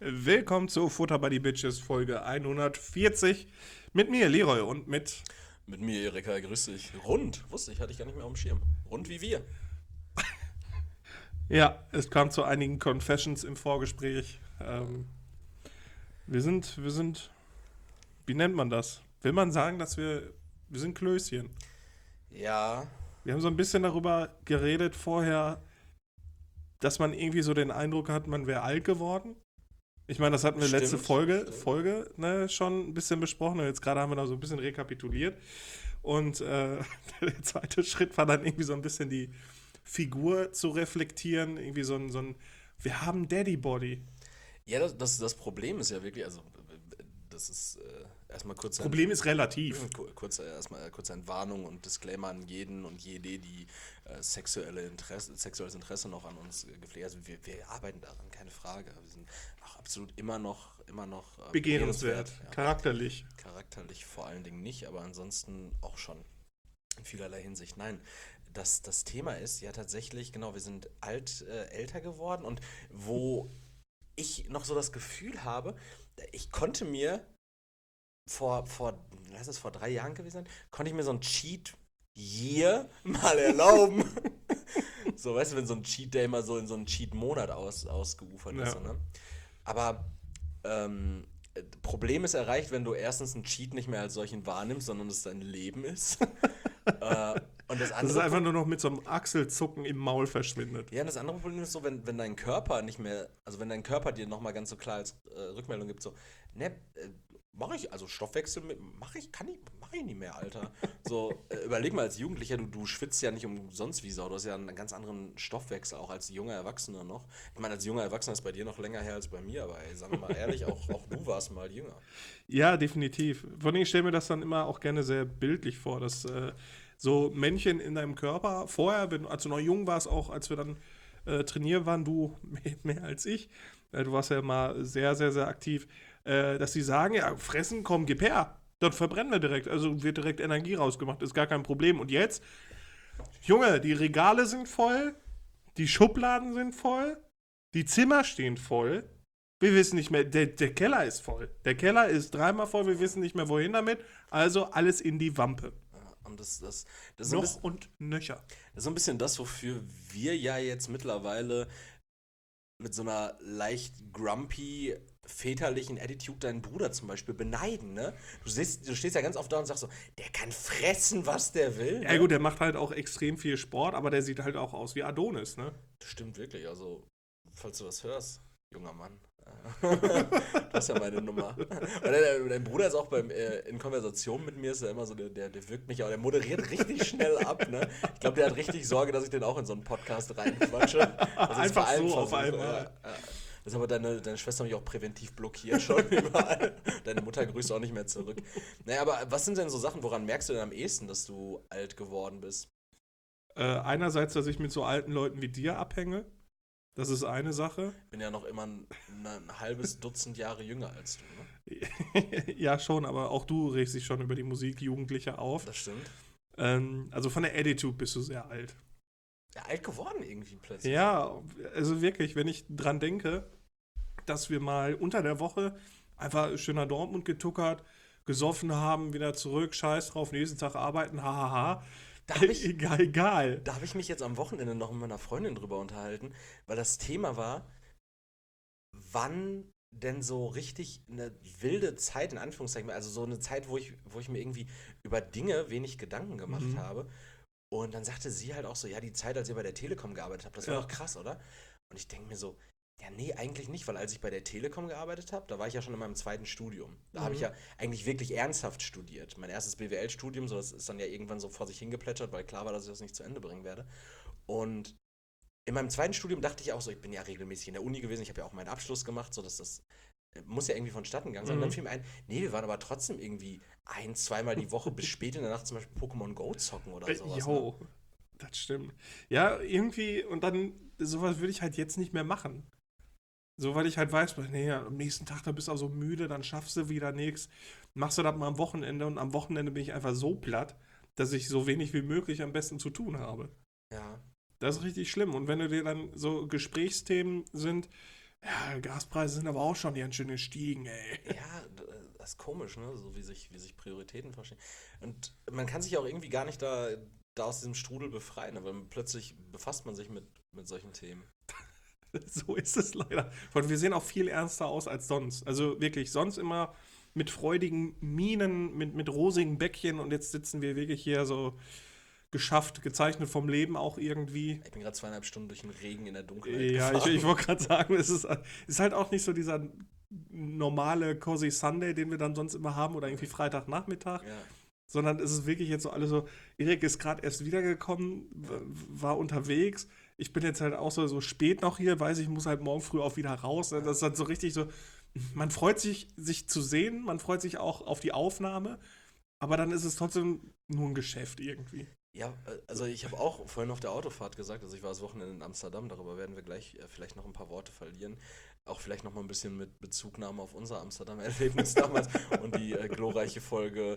Willkommen zu Futter by the Bitches Folge 140 mit mir, Leroy, und mit... Mit mir, Erika, grüß dich. Rund, wusste ich, hatte ich gar nicht mehr auf dem Schirm. Rund wie wir. Ja, es kam zu einigen Confessions im Vorgespräch. Wir sind, wie nennt man das? Will man sagen, dass wir sind Klößchen? Ja, Wir haben so ein bisschen darüber geredet vorher, dass man irgendwie so den Eindruck hat, man wäre alt geworden. Ich meine, das hatten wir letzte stimmt. Folge ne, schon ein bisschen besprochen und jetzt gerade haben wir da so ein bisschen rekapituliert. Und der zweite Schritt war dann irgendwie so ein bisschen die Figur zu reflektieren, irgendwie so ein wir haben Daddy Body. Ja, das Problem ist ja wirklich, also das ist erstmal Problem ist relativ. kurze Entwarnung und Disclaimer an jeden und jede, die sexuelles Interesse noch an uns gepflegt. Also wir arbeiten daran, keine Frage. Wir sind auch absolut immer noch Begehrenswert, Ja. charakterlich. Charakterlich vor allen Dingen nicht, aber ansonsten auch schon in vielerlei Hinsicht. Nein, das Thema ist ja tatsächlich, genau, wir sind älter geworden und wo ich noch so das Gefühl habe, ich konnte mir lass es vor 3 Jahren gewesen sein, konnte ich mir so ein Cheat Year mal erlauben. So, weißt du, wenn so ein Cheat Day mal so in so einen Cheat Monat ausgeufert ist, Ja. so, ne? Aber Problem ist erreicht, wenn du erstens einen Cheat nicht mehr als solchen wahrnimmst, sondern es dein Leben ist. Und das Das ist andere einfach Problem. nur noch mit so einem Achselzucken im Maul verschwindet. Ja, das andere Problem ist so, wenn dein Körper nicht mehr, also wenn dein Körper dir nochmal ganz so klar als Rückmeldung gibt, so, ne, mache ich, also Stoffwechsel mache ich nicht mehr, Alter. So, überleg mal als Jugendlicher, du schwitzt ja nicht umsonst wie Sau, du hast ja einen ganz anderen Stoffwechsel, auch als junger Erwachsener noch. Ich meine, als junger Erwachsener ist bei dir noch länger her als bei mir, aber ey, sagen wir mal ehrlich, auch du warst mal jünger. Ja, definitiv. Vor allem, ich stelle mir das dann immer auch gerne sehr bildlich vor, dass so Männchen in deinem Körper vorher, als du noch jung warst, auch als wir dann trainieren waren, du mehr als ich, du warst ja immer sehr, sehr, sehr aktiv, dass sie sagen, ja, fressen, komm, gib her. Dann verbrennen wir direkt. Also wird direkt Energie rausgemacht, ist gar kein Problem. Und jetzt, Junge, die Regale sind voll, die Schubladen sind voll, die Zimmer stehen voll. Wir wissen nicht mehr, der Keller ist voll. Der Keller ist dreimal voll, wir wissen nicht mehr, wohin damit. Also alles in die Wampe. Ja, und das ist so ein Noch bisschen, und nöcher. das ist so ein bisschen das, wofür wir ja jetzt mittlerweile mit so einer leicht grumpy, väterlichen Attitude deinen Bruder zum Beispiel beneiden, ne? Du stehst ja ganz oft da und sagst so, der kann fressen, was der will, Ja ne? gut, der macht halt auch extrem viel Sport, aber der sieht halt auch aus wie Adonis, ne? Das stimmt wirklich, also, falls du was hörst, junger Mann. Das ist ja meine Nummer. Und dein Bruder ist auch in Konversation mit mir, ist ja immer so, der wirkt mich auch, der moderiert richtig schnell ab, ne? Ich glaube, der hat richtig Sorge, dass ich den auch in so einen Podcast reinquatsche. Dass ich's vor Einfach allem so auf versuche, einmal. ja. Das ist aber deine Schwester mich auch präventiv blockiert schon überall. Deine Mutter grüßt auch nicht mehr zurück. Naja, aber was sind denn so Sachen, woran merkst du denn am ehesten, dass du alt geworden bist? Einerseits, dass ich mit so alten Leuten wie dir abhänge. Das ist eine Sache. Bin ja noch immer ein halbes Dutzend Jahre jünger als du, ne? Ja, schon, aber auch du regst dich schon über die Musik Jugendlicher auf. Das stimmt. Also von der Attitude bist du sehr alt. Ja, alt geworden irgendwie plötzlich. Ja, also wirklich, wenn ich dran denke, dass wir mal unter der Woche einfach schön nach Dortmund getuckert, gesoffen haben, wieder zurück, scheiß drauf, nächsten Tag arbeiten, hahaha. Da habe ich, Egal, egal. da hab ich mich jetzt am Wochenende noch mit meiner Freundin drüber unterhalten, weil das Thema war, wann denn so richtig eine wilde Zeit, in Anführungszeichen, also so eine Zeit, wo ich mir irgendwie über Dinge wenig Gedanken gemacht Mhm. habe. Und dann sagte sie halt auch so, ja, die Zeit, als ihr bei der Telekom gearbeitet habt, das war Ja. doch krass, oder? Und ich denke mir so, ja, nee, eigentlich nicht, weil als ich bei der Telekom gearbeitet habe, da war ich ja schon in meinem zweiten Studium. Da habe ich Mhm. ja eigentlich wirklich ernsthaft studiert. Mein erstes BWL-Studium, so das ist dann ja irgendwann so vor sich hingeplätschert, weil klar war, dass ich das nicht zu Ende bringen werde. Und in meinem zweiten Studium dachte ich auch so, ich bin ja regelmäßig in der Uni gewesen, ich habe ja auch meinen Abschluss gemacht, so dass das muss ja irgendwie vonstatten gegangen sein. Und dann Mhm. fiel mir ein, nee, wir waren aber trotzdem irgendwie zweimal die Woche bis spät in der Nacht zum Beispiel Pokémon Go zocken oder sowas, ne? Jo, das stimmt. Ja, irgendwie, und dann, sowas würde ich halt jetzt nicht mehr machen. So, weil ich halt weiß, nee, am nächsten Tag, da bist du auch so müde, dann schaffst du wieder nichts. Machst du das mal am Wochenende und am Wochenende bin ich einfach so platt, dass ich so wenig wie möglich am besten zu tun habe. Ja. Das ist richtig schlimm. Und wenn du dir dann so Gesprächsthemen sind, Ja, Gaspreise sind aber auch schon ganz schön gestiegen, ey. Ja, das ist komisch, ne? So wie sich Prioritäten verstehen. Und man kann sich auch irgendwie gar nicht da aus diesem Strudel befreien, ne? Weil plötzlich befasst man sich mit solchen Themen. So ist es leider. Und wir sehen auch viel ernster aus als sonst. Also wirklich, sonst immer mit freudigen Mienen, mit rosigen Bäckchen und jetzt sitzen wir wirklich hier so geschafft, gezeichnet vom Leben auch irgendwie. Ich bin gerade 2,5 Stunden durch den Regen in der Dunkelheit Ja, ich, gefahren. ich wollte gerade sagen, ist halt auch nicht so dieser normale Cozy Sunday, den wir dann sonst immer haben oder irgendwie Freitagnachmittag, Ja, sondern es ist wirklich jetzt so alles so, Erik ist gerade erst wiedergekommen, war unterwegs. Ich bin jetzt halt auch so spät noch hier, weiß ich, muss halt morgen früh auch wieder raus. Ne? Das ist halt so richtig so, man freut sich zu sehen, man freut sich auch auf die Aufnahme, aber dann ist es trotzdem nur ein Geschäft irgendwie. ja, also ich habe auch vorhin auf der Autofahrt gesagt, also ich war das Wochenende in Amsterdam, darüber werden wir gleich vielleicht noch ein paar Worte verlieren. Auch vielleicht noch mal ein bisschen mit Bezugnahme auf unser Amsterdam-Erlebnis damals und die glorreiche Folge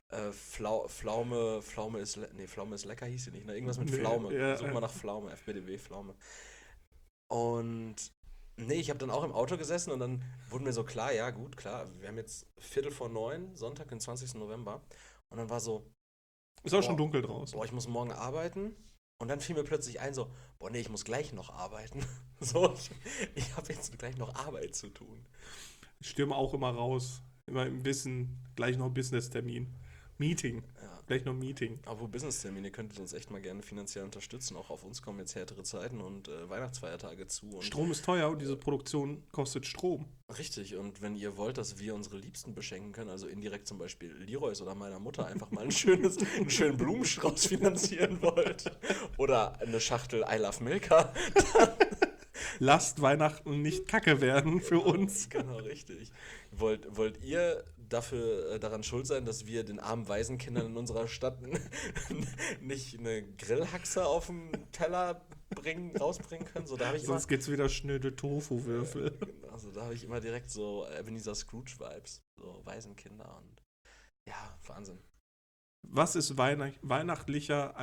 Pflaume ist lecker hieß sie nicht, ne? Irgendwas mit Nee, Pflaume. ja, Such mal nach Pflaume, FBDW Pflaume. Und nee, ich habe dann auch im Auto gesessen und dann wurde mir so klar, ja gut, klar, wir haben jetzt Viertel vor 9, Sonntag, den 20. November. Und dann war so, ist auch schon boah, dunkel draußen. boah, ich muss morgen arbeiten. Und dann fiel mir plötzlich ein, so, boah, nee, ich muss gleich noch arbeiten. So, ich habe jetzt gleich noch Arbeit zu tun. Ich stürme auch immer raus. Immer im Wissen, gleich noch Business-Termin. Meeting. Ja. Gleich noch Meeting. Aber Business-Termine, ihr könntet uns echt mal gerne finanziell unterstützen. Auch auf uns kommen jetzt härtere Zeiten und Weihnachtsfeiertage zu. Und Strom ist teuer und diese Produktion kostet Strom. richtig, und wenn ihr wollt, dass wir unsere Liebsten beschenken können, also indirekt zum Beispiel Leroys oder meiner Mutter einfach mal einen schönen Blumenstrauß finanzieren wollt oder eine Schachtel I Love Milka, Lasst Weihnachten nicht kacke werden für uns. genau, richtig. Wollt ihr dafür daran schuld sein, dass wir den armen Waisenkindern in unserer Stadt nicht eine Grillhaxe auf dem Teller rausbringen können? So, da habe ich immer, Sonst gibt's wieder schnöde Tofu-Würfel. also da habe ich immer direkt so Ebenezer Scrooge-Vibes, so Waisenkinder und ja, Wahnsinn. Was ist weihnachtlicher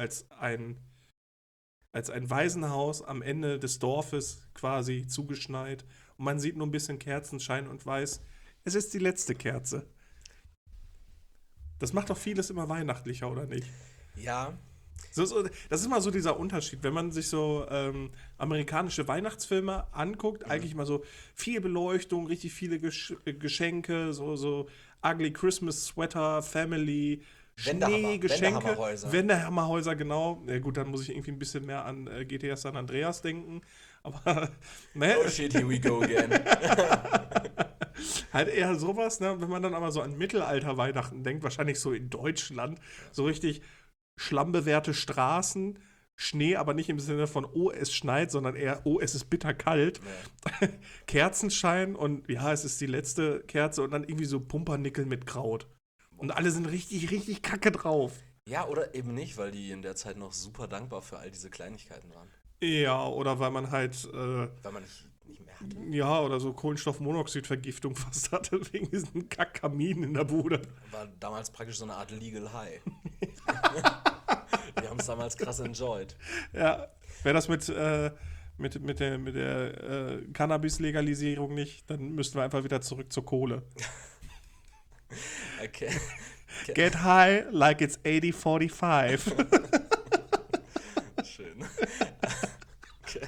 als ein Waisenhaus am Ende des Dorfes quasi zugeschneit und man sieht nur ein bisschen Kerzenschein und weiß, es ist die letzte Kerze. Das macht doch vieles immer weihnachtlicher, oder nicht? Ja, Das ist immer so dieser Unterschied, wenn man sich so amerikanische Weihnachtsfilme anguckt, eigentlich immer so viel Beleuchtung, richtig viele Geschenke, so Ugly Christmas Sweater, Family, Schnee, Geschenke, Wendehammerhäuser. Wendehammerhäuser, genau. Ja gut, dann muss ich irgendwie ein bisschen mehr an GTA San Andreas denken, aber ne, Oh shit, here we go again. halt eher sowas, ne? Wenn man dann aber so an Mittelalter-Weihnachten denkt, wahrscheinlich so in Deutschland, so richtig schlammbewehrte Straßen, Schnee, aber nicht im Sinne von, oh, es schneit, sondern eher, oh, es ist bitterkalt. Ja. Kerzenschein und ja, es ist die letzte Kerze und dann irgendwie so Pumpernickel mit Kraut. Und alle sind richtig, richtig kacke drauf. Ja, oder eben nicht, weil die in der Zeit noch super dankbar für all diese Kleinigkeiten waren. Ja, oder weil man halt, Weil man nicht mehr hatte. ja, oder so Kohlenstoffmonoxidvergiftung fast hatte, wegen diesen Kackkaminen in der Bude. War damals praktisch so eine Art Legal High. Wir haben es damals krass enjoyed. Ja, wäre das mit der Cannabis-Legalisierung nicht, dann müssten wir einfach wieder zurück zur Kohle. Okay. Get high like it's 8045. Schön. Okay.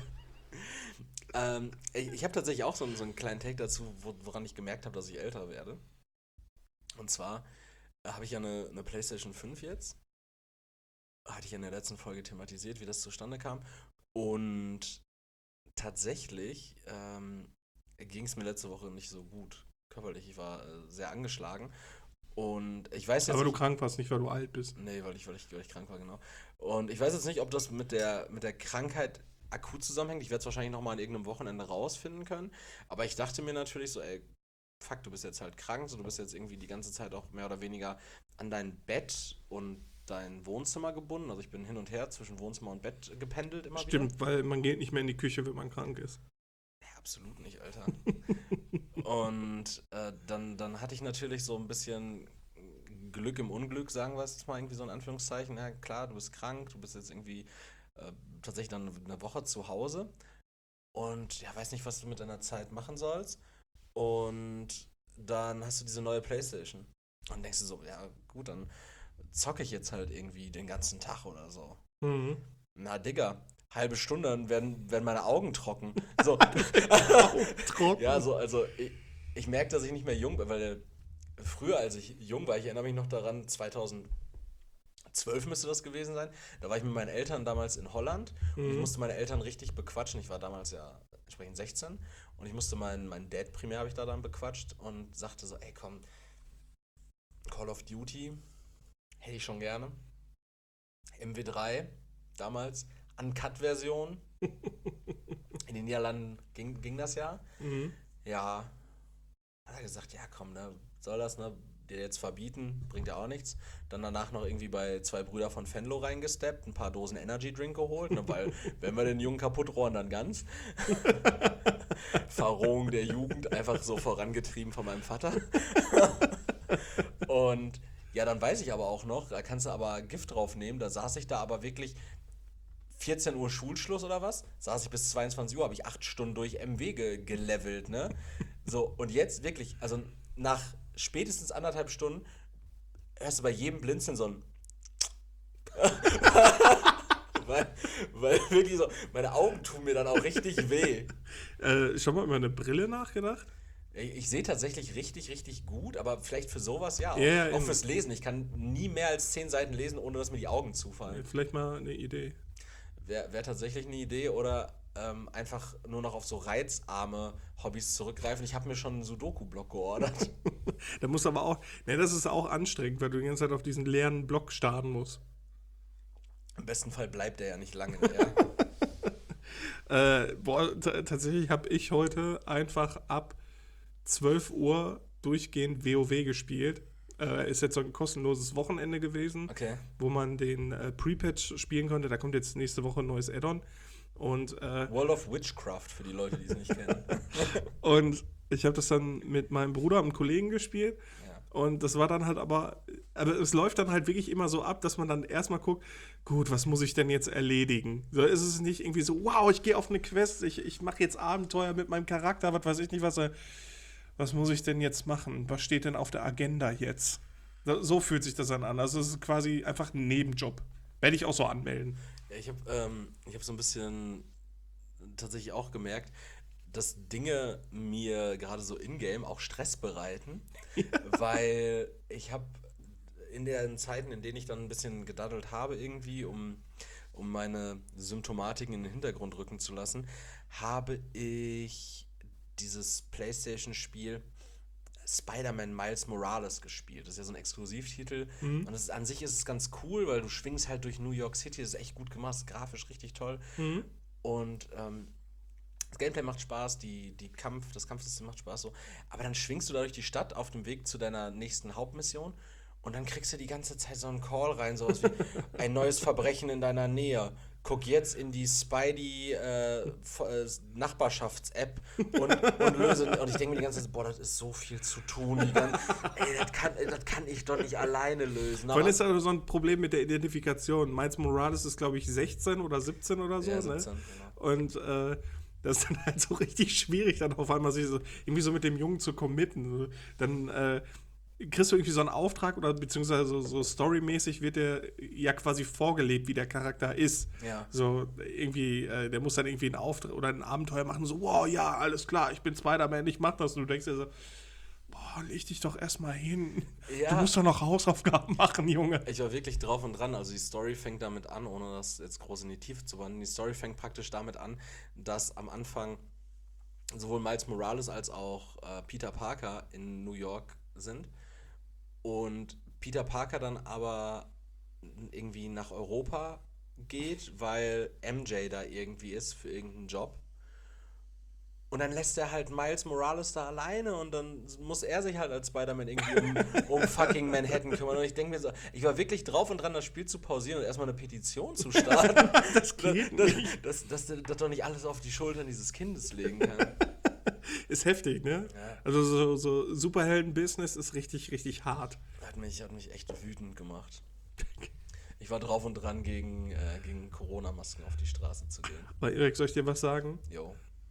Ich habe tatsächlich auch so einen kleinen Take dazu, woran ich gemerkt habe, dass ich älter werde. Und zwar habe ich ja eine PlayStation 5 jetzt. Hatte ich ja in der letzten Folge thematisiert, wie das zustande kam. Und tatsächlich ging es mir letzte Woche nicht so gut körperlich. Ich war sehr angeschlagen. Und ich weiß jetzt Aber du nicht, krank warst, nicht weil du alt bist. nee, weil ich krank war, genau. Und ich weiß jetzt nicht, ob das mit der Krankheit akut zusammenhängt. Ich werde es wahrscheinlich nochmal an irgendeinem Wochenende rausfinden können. Aber ich dachte mir natürlich so, ey, fuck, du bist jetzt halt krank, so, du bist jetzt irgendwie die ganze Zeit auch mehr oder weniger an dein Bett und dein Wohnzimmer gebunden. Also ich bin hin und her zwischen Wohnzimmer und Bett gependelt immer wieder. Stimmt, weil man geht nicht mehr in die Küche, wenn man krank ist. Ja, absolut nicht, Alter. Und dann hatte ich natürlich so ein bisschen Glück im Unglück, sagen wir es jetzt mal irgendwie so in Anführungszeichen. Ja, klar, du bist krank, du bist jetzt irgendwie tatsächlich dann eine Woche zu Hause. und ja, weiß nicht, was du mit deiner Zeit machen sollst. Und dann hast du diese neue PlayStation. Und denkst du so, ja gut, dann zocke ich jetzt halt irgendwie den ganzen Tag oder so. Mhm. Na, Digga, halbe Stunde, dann werden meine Augen trocken. So. Trocken. Ja, so, also ich merke, dass ich nicht mehr jung bin, weil früher, als ich jung war, ich erinnere mich noch daran, 2012 müsste das gewesen sein, da war ich mit meinen Eltern damals in Holland und ich Mhm. musste meine Eltern richtig bequatschen. Ich war damals ja entsprechend 16 und ich musste meinen Dad primär habe ich da dann bequatscht und sagte so, ey komm, Call of Duty hätte ich schon gerne. MW3 damals, Uncut-Version. In den Niederlanden ging das ja. Mhm. Ja, hat er gesagt, ja komm, ne, soll das, ne, dir jetzt verbieten, bringt ja auch nichts. Dann danach noch irgendwie bei zwei Brüder von Venlo reingesteppt, ein paar Dosen Energy Drink geholt, ne, weil wenn wir den Jungen kaputt rohren, dann ganz. Verrohung der Jugend, einfach so vorangetrieben von meinem Vater. Und ja, dann weiß ich aber auch noch, da kannst du aber Gift drauf nehmen, da saß ich da aber wirklich 14 Uhr Schulschluss oder was, saß ich bis 22 Uhr, habe ich 8 Stunden durch MW gelevelt, ne? So, und jetzt wirklich, also nach spätestens 1,5 Stunden hörst du bei jedem Blinzeln so ein weil, weil wirklich so, meine Augen tun mir dann auch richtig weh. Schon mal über eine Brille nachgedacht? Ich sehe tatsächlich richtig, richtig gut, aber vielleicht für sowas ja auch. Ja, Auch fürs Lesen. Ich kann nie mehr als 10 Seiten lesen, ohne dass mir die Augen zufallen. vielleicht mal eine Idee. Wär tatsächlich eine Idee oder einfach nur noch auf so reizarme Hobbys zurückgreifen. Ich habe mir schon einen Sudoku-Block geordert. Da musst du aber auch, ne, das ist auch anstrengend, weil du die ganze Zeit auf diesen leeren Block starren musst. Im besten Fall bleibt der ja nicht lange. Ja. Tatsächlich habe ich heute einfach ab 12 Uhr durchgehend WoW gespielt. Ist jetzt so ein kostenloses Wochenende gewesen, Okay. wo man den Pre-Patch spielen konnte. Da kommt jetzt nächste Woche ein neues Add-on. Und, World of Witchcraft für die Leute, die es nicht kennen. und ich habe das dann mit meinem Bruder und einem Kollegen gespielt. Ja. Und das war dann halt aber es läuft dann halt wirklich immer so ab, dass man dann erstmal guckt, gut, was muss ich denn jetzt erledigen? So ist es nicht irgendwie so, wow, ich gehe auf eine Quest, ich mache jetzt Abenteuer mit meinem Charakter, was weiß ich nicht, was muss ich denn jetzt machen? Was steht denn auf der Agenda jetzt? So fühlt sich das dann an. Also es ist quasi einfach ein Nebenjob. Werde ich auch so anmelden. Ja, ich hab so ein bisschen tatsächlich auch gemerkt, dass Dinge mir gerade so in-game auch Stress bereiten, weil ich habe in den Zeiten, in denen ich dann ein bisschen gedaddelt habe irgendwie, um meine Symptomatiken in den Hintergrund rücken zu lassen, habe ich dieses PlayStation-Spiel Spider-Man Miles Morales gespielt. Das ist ja so ein Exklusivtitel. Mhm. Und an sich ist es ganz cool, weil du schwingst halt durch New York City. Das ist echt gut gemacht, ist grafisch richtig toll. Mhm. Und das Gameplay macht Spaß, das Kampfsystem macht Spaß so. Aber dann schwingst du da durch die Stadt auf dem Weg zu deiner nächsten Hauptmission und dann kriegst du die ganze Zeit so einen Call rein, sowas wie ein neues Verbrechen in deiner Nähe. Guck jetzt in die Spidey Nachbarschafts-App und löse. Und ich denke mir die ganze Zeit, boah, das ist so viel zu tun. Ey, das kann ich doch nicht alleine lösen. Vorhin ist also so ein Problem mit der Identifikation. Miles Morales ist, glaube ich, 16 oder 17 oder so. Ja, 17, ne? genau. Und das ist dann halt so richtig schwierig, dann auf einmal sich so irgendwie so mit dem Jungen zu committen. So, dann kriegst du irgendwie so einen Auftrag oder beziehungsweise so storymäßig wird der ja quasi vorgelebt, wie der Charakter ist. Ja. So irgendwie, der muss dann irgendwie einen Auftrag oder ein Abenteuer machen, so, wow, ja, alles klar, ich bin Spider-Man, ich mach das. Und du denkst dir so, boah, leg dich doch erstmal hin. Ja. Du musst doch noch Hausaufgaben machen, Junge. Ich war wirklich drauf und dran. Also die Story fängt damit an, ohne das jetzt groß in die Tiefe zu wandern. Die Story fängt praktisch damit an, dass am Anfang sowohl Miles Morales als auch Peter Parker in New York sind. Und Peter Parker dann aber irgendwie nach Europa geht, weil MJ da irgendwie ist für irgendeinen Job. Und dann lässt er halt Miles Morales da alleine und dann muss er sich halt als Spider-Man irgendwie um fucking Manhattan kümmern. Und ich denke mir so, ich war wirklich drauf und dran, das Spiel zu pausieren und erstmal eine Petition zu starten. Das geht nicht. Dass der doch nicht alles auf die Schultern dieses Kindes legen kann. Ist heftig, ne? Ja. Also so Superhelden-Business ist richtig, richtig hart. Hat mich echt wütend gemacht. Ich war drauf und dran, gegen Corona-Masken auf die Straße zu gehen. Weil Erik, soll ich dir was sagen? Jo.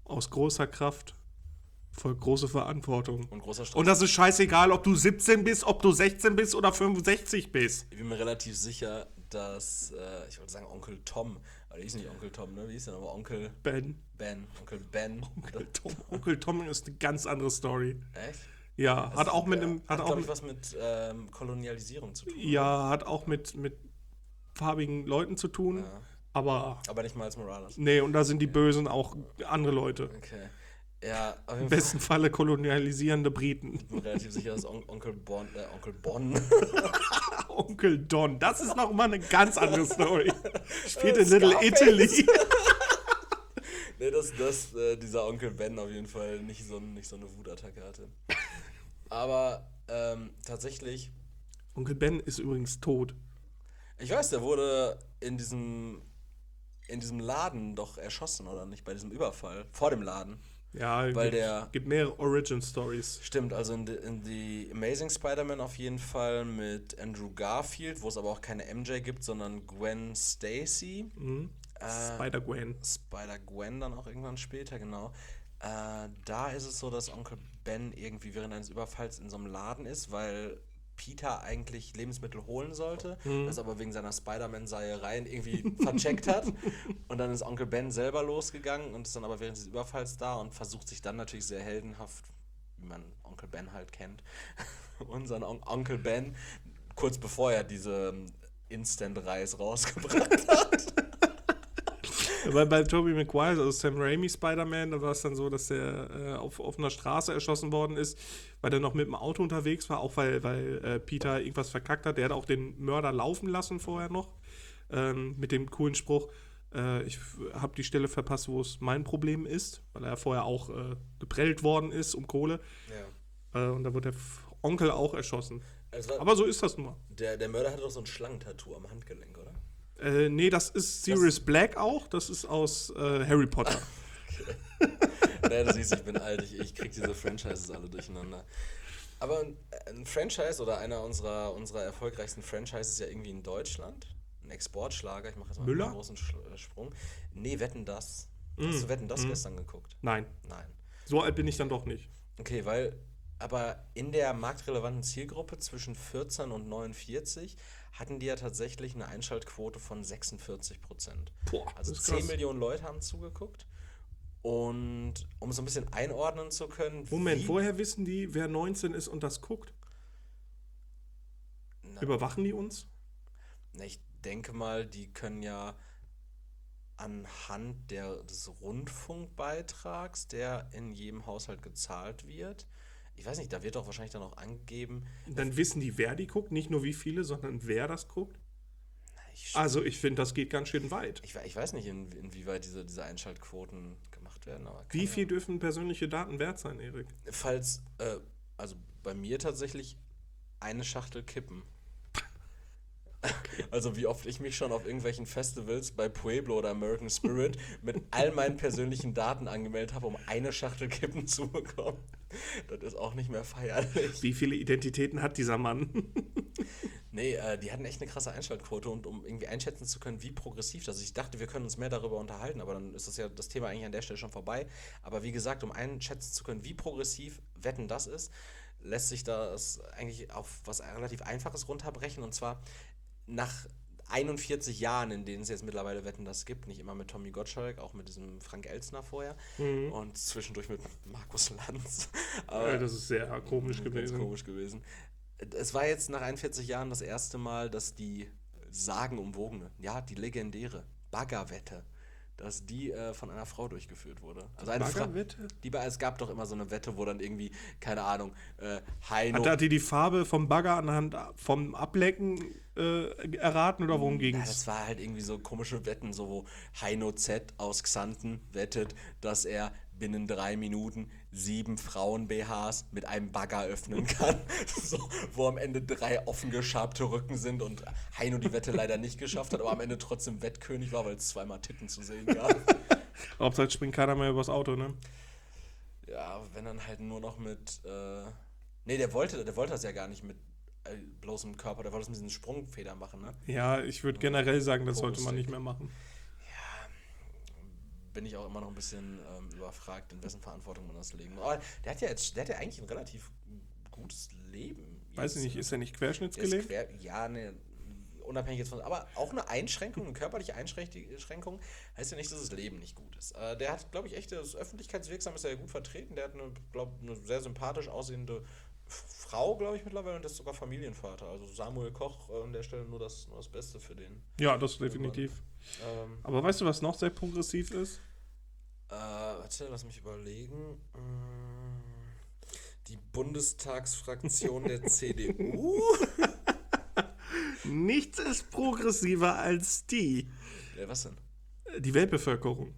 Aus großer Kraft folgt große Verantwortung. Und großer Stress. Und das ist scheißegal, ob du 17 bist, ob du 16 bist oder 65 bist. Ich bin mir relativ sicher, dass, ich wollte sagen Onkel Tom, aber der hieß nicht Onkel Tom, ne? Wie hieß der aber Onkel Ben. Onkel Ben. Onkel Tom ist eine ganz andere Story. Echt? Ja, hat auch mit einem. Hat glaube ich, was mit Kolonialisierung zu tun. Ja, hat auch mit farbigen Leuten zu tun. Ja. Aber nicht mal als Morales. nee, und da sind die Bösen auch andere Leute. Okay. Ja, auf jeden Im besten Falle kolonialisierende Briten. Ich bin relativ sicher, dass Onkel Bon. Onkel Don, das ist noch mal eine ganz andere Story. Spielt in Little Italy. Nee, dass dieser Onkel Ben auf jeden Fall nicht so eine Wutattacke hatte. Aber tatsächlich. Onkel Ben ist übrigens tot. Ich weiß, der wurde in diesem Laden doch erschossen, oder nicht? Bei diesem Überfall. Vor dem Laden. Ja, gibt mehrere Origin-Stories. Stimmt, also in die Amazing Spider-Man auf jeden Fall mit Andrew Garfield, wo es aber auch keine MJ gibt, sondern Gwen Stacy. Mhm. Spider-Gwen. Spider-Gwen dann auch irgendwann später, genau. Da ist es so, dass Onkel Ben irgendwie während eines Überfalls in so einem Laden ist, weil Peter eigentlich Lebensmittel holen sollte, das aber wegen seiner Spider-Man-Seiereien irgendwie vercheckt hat. Und dann ist Onkel Ben selber losgegangen und ist dann aber während des Überfalls da und versucht sich dann natürlich sehr heldenhaft, wie man Onkel Ben halt kennt, unseren Onkel Ben, kurz bevor er diese Instant-Reis rausgebracht hat. Weil bei Tobey Maguire, also Sam Raimi Spider-Man, da war es dann so, dass der auf einer Straße erschossen worden ist, weil der noch mit dem Auto unterwegs war, auch weil Peter irgendwas verkackt hat. Der hat auch den Mörder laufen lassen vorher noch, mit dem coolen Spruch, ich habe die Stelle verpasst, wo es mein Problem ist, weil er vorher auch geprellt worden ist um Kohle. Ja. Und da wurde der Onkel auch erschossen. Also Aber so ist das nun mal. der Mörder hatte doch so ein Schlangentattoo am Handgelenk, oder? Nee, das ist Sirius Black auch. Das ist aus Harry Potter. Okay. Naja, du siehst, ich bin alt. Ich krieg diese Franchises alle durcheinander. Aber ein Franchise oder einer unserer erfolgreichsten Franchises ja irgendwie in Deutschland. Ein Exportschlager. Ich mache jetzt mal Müller? einen großen Sprung. Nee, Wetten, das. Hast du Wetten, das gestern geguckt? Nein. Nein. So alt bin ich dann doch nicht. Okay, aber in der marktrelevanten Zielgruppe zwischen 14 und 49 hatten die ja tatsächlich eine Einschaltquote von 46%. Boah, also das ist 10 krass. Millionen Leute haben zugeguckt. Und um es so ein bisschen einordnen zu können. Moment, woher wissen die, wer 19 ist und das guckt? Überwachen die uns? Ich denke mal, die können ja anhand des Rundfunkbeitrags, der in jedem Haushalt gezahlt wird. Ich weiß nicht, da wird doch wahrscheinlich dann auch angegeben. Dann wissen die, wer die guckt, nicht nur wie viele, sondern wer das guckt. Also ich finde, das geht ganz schön weit. Ich weiß nicht, inwieweit diese Einschaltquoten gemacht werden. Aber Wie viel dürfen persönliche Daten wert sein, Erik? Falls, also bei mir tatsächlich eine Schachtel Kippen. Also wie oft ich mich schon auf irgendwelchen Festivals bei Pueblo oder American Spirit mit all meinen persönlichen Daten angemeldet habe, um eine Schachtel Kippen zu bekommen. Das ist auch nicht mehr feierlich. Wie viele Identitäten hat dieser Mann? Nee, die hatten echt eine krasse Einschaltquote und um irgendwie einschätzen zu können, wie progressiv das ist. Ich dachte, wir können uns mehr darüber unterhalten, aber dann ist das Thema eigentlich an der Stelle schon vorbei. Aber wie gesagt, um einschätzen zu können, wie progressiv Wetten das ist, lässt sich das eigentlich auf was relativ Einfaches runterbrechen. Und zwar nach 41 Jahren, in denen es jetzt mittlerweile Wetten das gibt, nicht immer mit Tommy Gottschalk, auch mit diesem Frank Elstner vorher und zwischendurch mit Markus Lanz. Aber das ist sehr komisch gewesen. Komisch gewesen. Es war jetzt nach 41 Jahren das erste Mal, dass die sagenumwogene, ja, die legendäre Baggerwette, dass die von einer Frau durchgeführt wurde. Also eine Baggerwette? Es gab doch immer so eine Wette, wo dann irgendwie, keine Ahnung, Heino... Hat die Farbe vom Bagger anhand vom Ablecken erraten oder worum ging Ja, es? das war halt irgendwie so komische Wetten, so wo Heino Z aus Xanten wettet, dass er binnen 3 Minuten 7 Frauen-BHs mit einem Bagger öffnen kann. So, wo am Ende 3 offen geschabte Rücken sind und Heino die Wette leider nicht geschafft hat, aber am Ende trotzdem Wettkönig war, weil es 2-mal Titten zu sehen gab. Hauptsache springt keiner mehr übers Auto, ne? Ja, wenn dann halt nur noch mit... Nee, der wollte das ja gar nicht mit bloßem Körper, der wollte das mit diesen Sprungfedern machen, ne? Ja, ich würde generell sagen, das sollte man nicht mehr machen. bin ich auch immer noch ein bisschen überfragt, in wessen Verantwortung man das legen muss. Aber der hat ja eigentlich ein relativ gutes Leben. Weiß ich nicht, ist er nicht querschnittsgelähmt? Unabhängig jetzt von, aber auch eine Einschränkung, eine körperliche Einschränkung, heißt ja nicht, dass das Leben nicht gut ist. Der hat, glaube ich, echt, das Öffentlichkeitswirksam ist ja gut vertreten. Der hat eine sehr sympathisch aussehende Frau, glaube ich, mittlerweile, und der ist sogar Familienvater. Also Samuel Koch an der Stelle nur das Beste für den. Ja, das definitiv. Aber weißt du, was noch sehr progressiv ist? Warte, lass mich überlegen. Die Bundestagsfraktion der CDU? Nichts ist progressiver als die. Ja, was denn? Die Weltbevölkerung.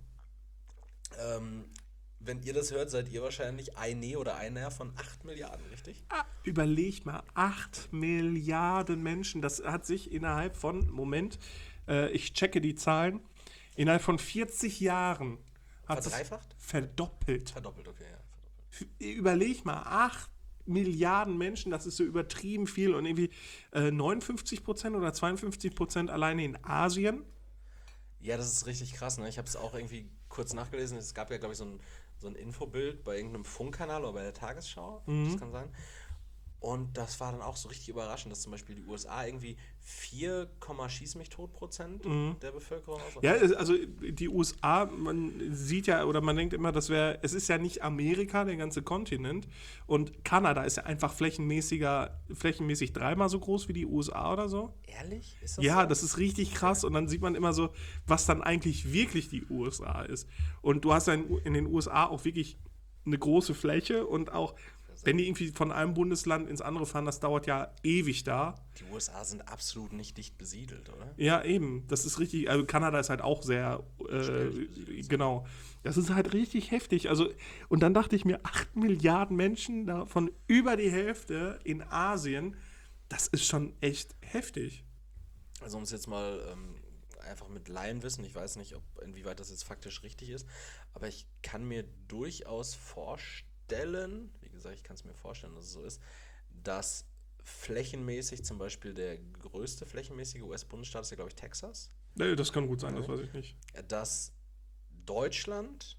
Wenn ihr das hört, seid ihr wahrscheinlich eine oder einer von 8 Milliarden, richtig? Überleg mal, 8 Milliarden Menschen. Das hat sich innerhalb von, ich checke die Zahlen, innerhalb von 40 Jahren hat Verdreifacht? Verdoppelt. Verdoppelt, okay, ja. Verdoppelt. Überleg mal, 8 Milliarden Menschen, das ist so übertrieben viel und irgendwie 59% oder 52% alleine in Asien. Ja, das ist richtig krass, ne? Ich habe es auch irgendwie kurz nachgelesen. Es gab ja, glaube ich, so ein Infobild bei irgendeinem Funkkanal oder bei der Tagesschau. Das kann sein. Und das war dann auch so richtig überraschend, dass zum Beispiel die USA irgendwie 4, schieß mich tot Prozent der Bevölkerung ausmachen. Ja, also die USA, man sieht ja, oder man denkt immer, es ist ja nicht Amerika, der ganze Kontinent. Und Kanada ist ja einfach flächenmäßig 3-mal so groß wie die USA oder so. Ehrlich? Ist das Ja, so? das ist richtig krass. Und dann sieht man immer so, was dann eigentlich wirklich die USA ist. Und du hast ja in den USA auch wirklich eine große Fläche und auch wenn die irgendwie von einem Bundesland ins andere fahren, das dauert ja ewig da. Die USA sind absolut nicht dicht besiedelt, oder? Ja, eben. Das ist richtig. Also Kanada ist halt auch sehr, genau. Das ist halt richtig heftig. Also, und dann dachte ich mir, 8 Milliarden Menschen, davon über die Hälfte in Asien, das ist schon echt heftig. Also um es jetzt mal einfach mit Laienwissen, ich weiß nicht, inwieweit das jetzt faktisch richtig ist, aber ich kann mir durchaus vorstellen, wie gesagt, ich kann es mir vorstellen, dass es so ist, dass flächenmäßig zum Beispiel der größte flächenmäßige US-Bundesstaat ist ja, glaube ich, Texas. Nee, das kann gut sein, das weiß ich nicht. Dass Deutschland,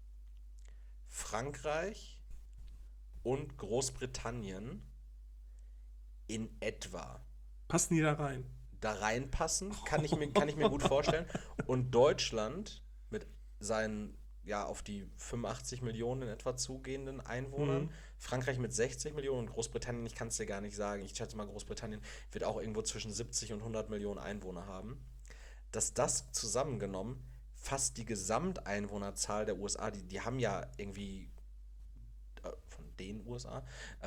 Frankreich und Großbritannien in etwa Passen die da rein? da reinpassen, kann ich mir gut vorstellen. Und Deutschland mit seinen auf die 85 Millionen in etwa zugehenden Einwohnern, Frankreich mit 60 Millionen und Großbritannien, ich kann es dir gar nicht sagen, ich schätze mal, Großbritannien wird auch irgendwo zwischen 70 und 100 Millionen Einwohner haben, dass das zusammengenommen fast die Gesamteinwohnerzahl der USA, die haben ja irgendwie von den USA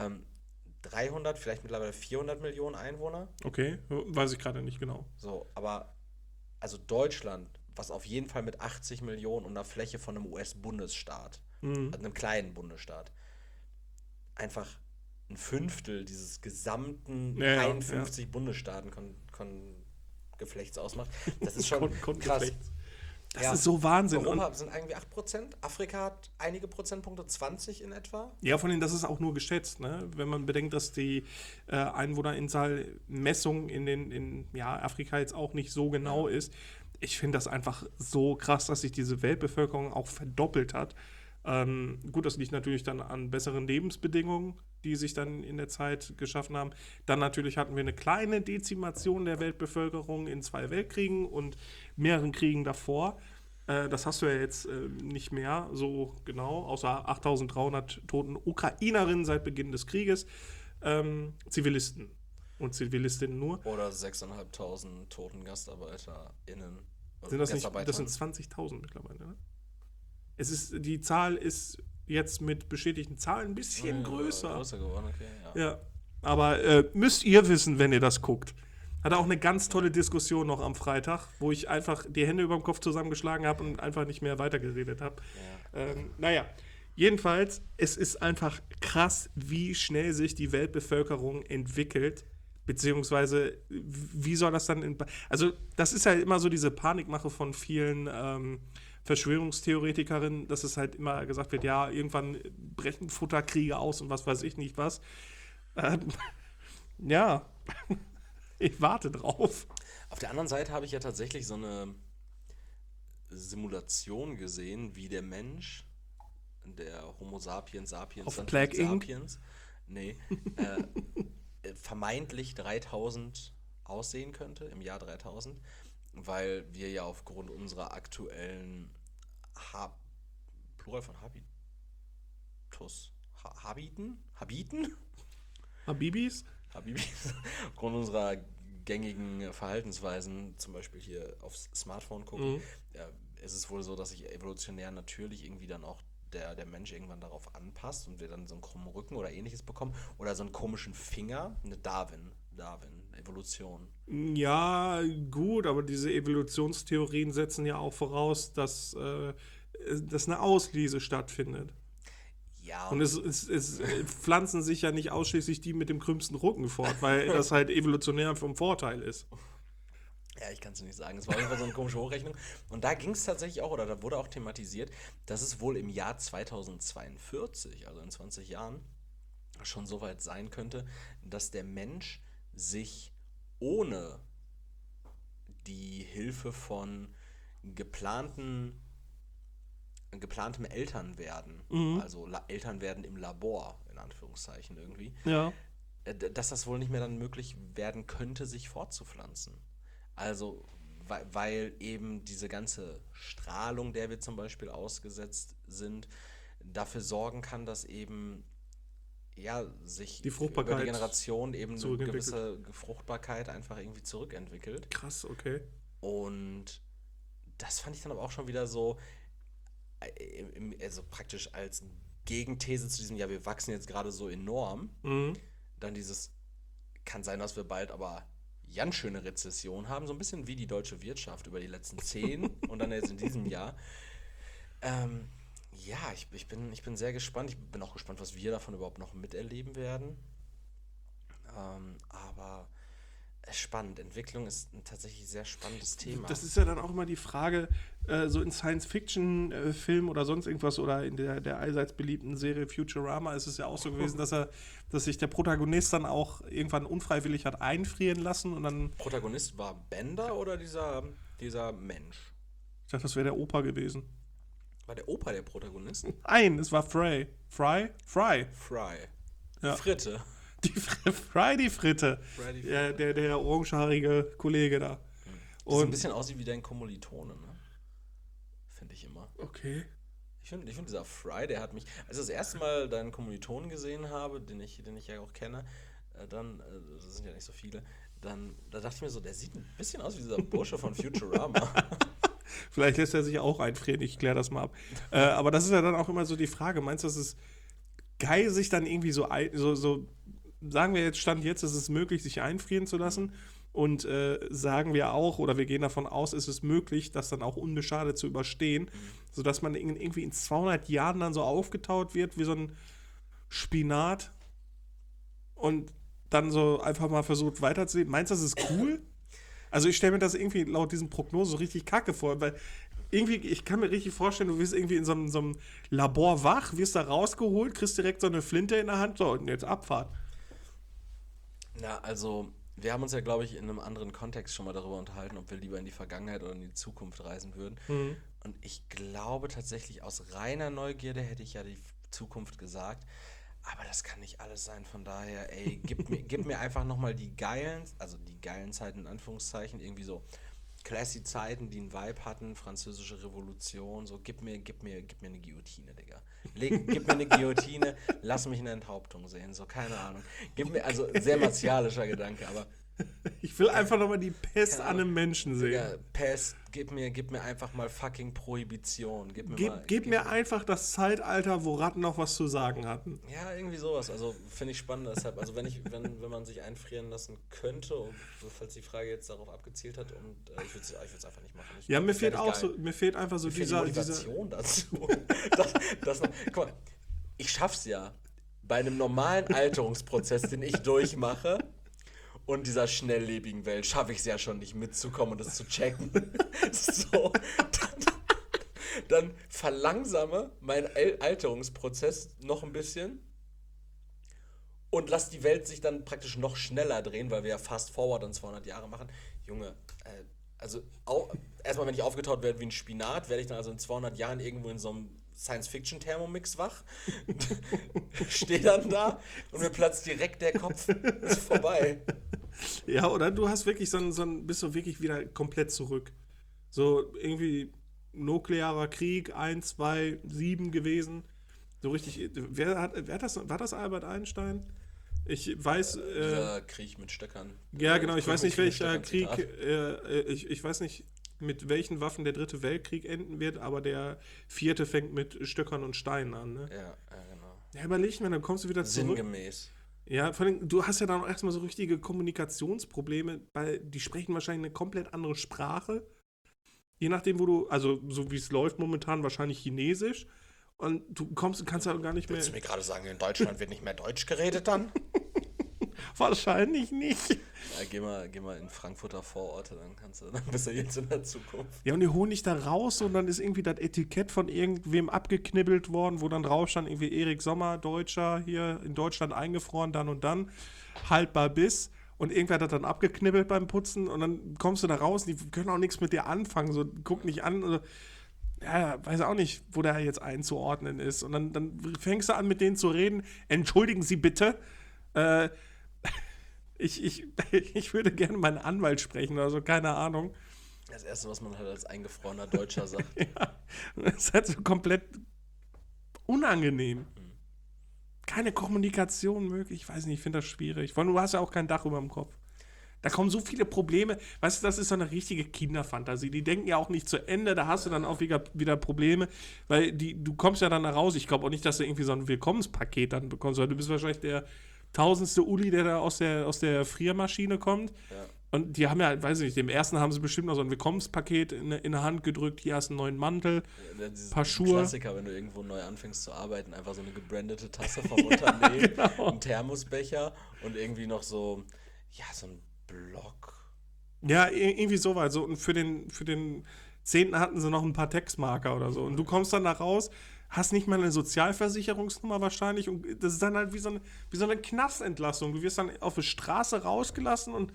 300, vielleicht mittlerweile 400 Millionen Einwohner. Okay, weiß ich gerade nicht genau. So, aber also Deutschland, was auf jeden Fall mit 80 Millionen und einer Fläche von einem US-Bundesstaat, also einem kleinen Bundesstaat, einfach ein Fünftel dieses gesamten 51 Bundesstaaten Geflechts ausmacht. Das ist schon krass. Das ist so Wahnsinn. Europa sind irgendwie 8%, Afrika hat einige Prozentpunkte, 20 in etwa. Ja, von denen, das ist auch nur geschätzt, ne? Wenn man bedenkt, dass die Einwohnerinzahl-Messung in Afrika jetzt auch nicht so genau ist. Ich finde das einfach so krass, dass sich diese Weltbevölkerung auch verdoppelt hat. Gut, das liegt natürlich dann an besseren Lebensbedingungen, die sich dann in der Zeit geschaffen haben. Dann natürlich hatten wir eine kleine Dezimation der Weltbevölkerung in 2 Weltkriegen und mehreren Kriegen davor. Das hast du ja jetzt nicht mehr so genau, außer 8.300 toten Ukrainerinnen seit Beginn des Krieges. Zivilisten und Zivilistinnen nur. Oder 6.500 toten GastarbeiterInnen. Sind das nicht? Das sind 20.000 mittlerweile, ne? Die Zahl ist jetzt mit bestätigten Zahlen ein bisschen größer. Größer geworden, okay, ja. Aber müsst ihr wissen, wenn ihr das guckt. Hatte auch eine ganz tolle Diskussion noch am Freitag, wo ich einfach die Hände über dem Kopf zusammengeschlagen habe und einfach nicht mehr weitergeredet habe. Ja. Jedenfalls, es ist einfach krass, wie schnell sich die Weltbevölkerung entwickelt. Beziehungsweise, wie soll das dann also, das ist ja immer so diese Panikmache von vielen Verschwörungstheoretikerinnen, dass es halt immer gesagt wird, ja, irgendwann brechen Futterkriege aus und was weiß ich nicht was. Ja, ich warte drauf. Auf der anderen Seite habe ich ja tatsächlich so eine Simulation gesehen, wie der Mensch, der Homo sapiens sapiens, Auf dann Plague Inc? sapiens, nee, vermeintlich 3000 aussehen könnte, im Jahr 3000, weil wir ja aufgrund unserer aktuellen Plural von Habiten? Habibis? Habibis, aufgrund unserer gängigen Verhaltensweisen, zum Beispiel hier aufs Smartphone gucken, ist es wohl so, dass sich evolutionär natürlich irgendwie dann auch der Mensch irgendwann darauf anpasst und wir dann so einen krummen Rücken oder ähnliches bekommen oder so einen komischen Finger, eine Evolution. Ja, gut, aber diese Evolutionstheorien setzen ja auch voraus, dass eine Auslese stattfindet. Ja. Und es pflanzen sich ja nicht ausschließlich die mit dem krümmsten Rücken fort, weil das halt evolutionär vom Vorteil ist. Ja, ich kann es nicht sagen. Es war auf jeden Fall so eine komische Hochrechnung. Und da ging es tatsächlich auch, oder da wurde auch thematisiert, dass es wohl im Jahr 2042, also in 20 Jahren, schon so weit sein könnte, dass der Mensch sich ohne die Hilfe von geplantem Elternwerden, also Elternwerden im Labor, in Anführungszeichen irgendwie, Ja. dass das wohl nicht mehr dann möglich werden könnte, sich fortzupflanzen. Also, weil eben diese ganze Strahlung, der wir zum Beispiel ausgesetzt sind, dafür sorgen kann, dass eben sich Die Fruchtbarkeit über die Generation eben eine zurückentwickelt. gewisse Fruchtbarkeit einfach irgendwie zurückentwickelt. Krass, okay. Und das fand ich dann aber auch schon wieder so, also praktisch als Gegenthese zu diesem, ja, wir wachsen jetzt gerade so enorm. Dann kann sein, dass wir bald aber ganz schöne Rezession haben, so ein bisschen wie die deutsche Wirtschaft über die letzten 10 und dann jetzt in diesem Jahr. Ja, ich bin sehr gespannt. Ich bin auch gespannt, was wir davon überhaupt noch miterleben werden. Aber spannend. Entwicklung ist ein tatsächlich sehr spannendes Thema. Das ist ja dann auch immer die Frage, so in Science-Fiction-Filmen oder sonst irgendwas oder in der allseits beliebten Serie Futurama ist es ja auch so gewesen, dass sich der Protagonist dann auch irgendwann unfreiwillig hat einfrieren lassen und dann. Protagonist war Bender oder dieser Mensch? Ich dachte, das wäre der Opa gewesen. War der Opa der Protagonist? Nein, es war Fry. Fry? Fry. Ja. Fritte. Fry die Fritte. Ja, der orangehaarige Kollege da. Sieht ein bisschen aus wie dein Kommilitone, ne? Finde ich immer. Okay. Ich finde dieser Fry, der hat mich, als ich das erste Mal deinen Kommilitonen gesehen habe, den ich ja auch kenne, das sind ja nicht so viele, da dachte ich mir so, der sieht ein bisschen aus wie dieser Bursche von Futurama. Vielleicht lässt er sich auch einfrieren, ich kläre das mal ab. Aber das ist ja dann auch immer so die Frage, meinst du, es ist geil, sich dann irgendwie so sagen wir jetzt, Stand jetzt, ist es möglich, sich einfrieren zu lassen und sagen wir auch, oder wir gehen davon aus, ist es möglich, das dann auch unbeschadet zu überstehen, sodass man irgendwie in 200 Jahren dann so aufgetaut wird wie so ein Spinat und dann so einfach mal versucht weiterzuleben. Meinst du, das ist cool? Also ich stelle mir das irgendwie laut diesen Prognosen so richtig kacke vor, weil irgendwie, ich kann mir richtig vorstellen, du wirst irgendwie in so einem Labor wach, wirst da rausgeholt, kriegst direkt so eine Flinte in der Hand, so, und jetzt Abfahrt. Na, also, wir haben uns ja, glaube ich, in einem anderen Kontext schon mal darüber unterhalten, ob wir lieber in die Vergangenheit oder in die Zukunft reisen würden. Und ich glaube tatsächlich, aus reiner Neugierde hätte ich ja die Zukunft gesagt. Aber das kann nicht alles sein, von daher, ey, gib mir einfach nochmal die geilen Zeiten in Anführungszeichen, irgendwie so Classy-Zeiten, die einen Vibe hatten, französische Revolution, so, gib mir eine Guillotine, Digga. Gib mir eine Guillotine, lass mich eine Enthauptung sehen, so, keine Ahnung. Gib mir, also, sehr martialischer Gedanke, aber Ich will einfach nochmal die Pest an einem Menschen sehen. Digga, Pest, gib mir einfach mal fucking Prohibition. Gib mir einfach das Zeitalter, wo Ratten noch was zu sagen hatten. Ja, irgendwie sowas. Also finde ich spannend deshalb. Also wenn man sich einfrieren lassen könnte, und falls die Frage jetzt darauf abgezielt hat, und ich würde es einfach nicht machen. Ja, mir fehlt einfach so die Motivation dazu. Guck mal, ich schaff's ja bei einem normalen Alterungsprozess, den ich durchmache, und dieser schnelllebigen Welt schaffe ich es ja schon nicht mitzukommen und das zu checken. So, dann verlangsame meinen Alterungsprozess noch ein bisschen und lass die Welt sich dann praktisch noch schneller drehen, weil wir ja fast forward und 200 Jahre machen. Junge, Also erstmal, wenn ich aufgetaut werde wie ein Spinat, werde ich dann also in 200 Jahren irgendwo in so einem Science-Fiction-Thermomix wach, stehe dann da und mir platzt direkt der Kopf. Ist vorbei. Ja, oder du hast wirklich bist du wirklich wieder komplett zurück. So irgendwie nuklearer Krieg, 1, 2, 7 gewesen. So richtig, war das Albert Einstein? Ich weiß, Dieser Krieg mit Stöckern. ja genau, ich weiß nicht, Krieg mit welcher Stöckern, Krieg, Zitat. ich weiß nicht, mit welchen Waffen der dritte Weltkrieg enden wird, aber der vierte fängt mit Stöckern und Steinen an, ne? Ja, genau. Ja, überleg mal, dann kommst du wieder zurück. Sinngemäß. Ja, vor allem, du hast ja dann auch erstmal so richtige Kommunikationsprobleme, weil die sprechen wahrscheinlich eine komplett andere Sprache. Je nachdem, also so wie es läuft momentan, wahrscheinlich Chinesisch. Und kannst ja gar nicht mehr. Willst du mir gerade sagen, in Deutschland wird nicht mehr Deutsch geredet dann? Wahrscheinlich nicht. Ja, geh mal in Frankfurter Vororte, dann bist du jetzt in der Zukunft. Ja, und die holen dich da raus und dann ist irgendwie das Etikett von irgendwem abgeknibbelt worden, wo dann drauf stand, irgendwie Erik Sommer, Deutscher, hier in Deutschland eingefroren, dann und dann, haltbar bis. Und irgendwer hat das dann abgeknibbelt beim Putzen und dann kommst du da raus und die können auch nichts mit dir anfangen, so guck nicht an. Also, ja, weiß auch nicht, wo der jetzt einzuordnen ist. Und dann fängst du an, mit denen zu reden. Entschuldigen Sie bitte, ich würde gerne meinen Anwalt sprechen oder so, keine Ahnung. Das Erste, was man halt als eingefrorener Deutscher sagt. Ja, das ist halt so komplett unangenehm. Keine Kommunikation möglich. Ich weiß nicht, ich finde das schwierig. Vor allem, du hast ja auch kein Dach über dem Kopf. Da kommen so viele Probleme. Weißt du, das ist so eine richtige Kinderfantasie. Die denken ja auch nicht zu Ende. Da hast du dann auch wieder Probleme. Weil du kommst ja dann da raus. Ich glaube auch nicht, dass du irgendwie so ein Willkommenspaket dann bekommst. Weil du bist wahrscheinlich der tausendste Uli, der da aus der Friermaschine kommt. Ja. Und die haben ja, weiß ich nicht, dem ersten haben sie bestimmt noch so ein Willkommenspaket in der Hand gedrückt. Hier hast du einen neuen Mantel, paar Schuhe. Klassiker, wenn du irgendwo neu anfängst zu arbeiten, einfach so eine gebrandete Tasse vom Unternehmen, genau. ein Thermosbecher und irgendwie noch so ein Block. Ja, irgendwie so weit. So, und für den 10. hatten sie noch ein paar Textmarker oder so. Und du kommst dann da raus, hast nicht mal eine Sozialversicherungsnummer wahrscheinlich. Und das ist dann halt wie so eine Knastentlassung. Du wirst dann auf die Straße rausgelassen und.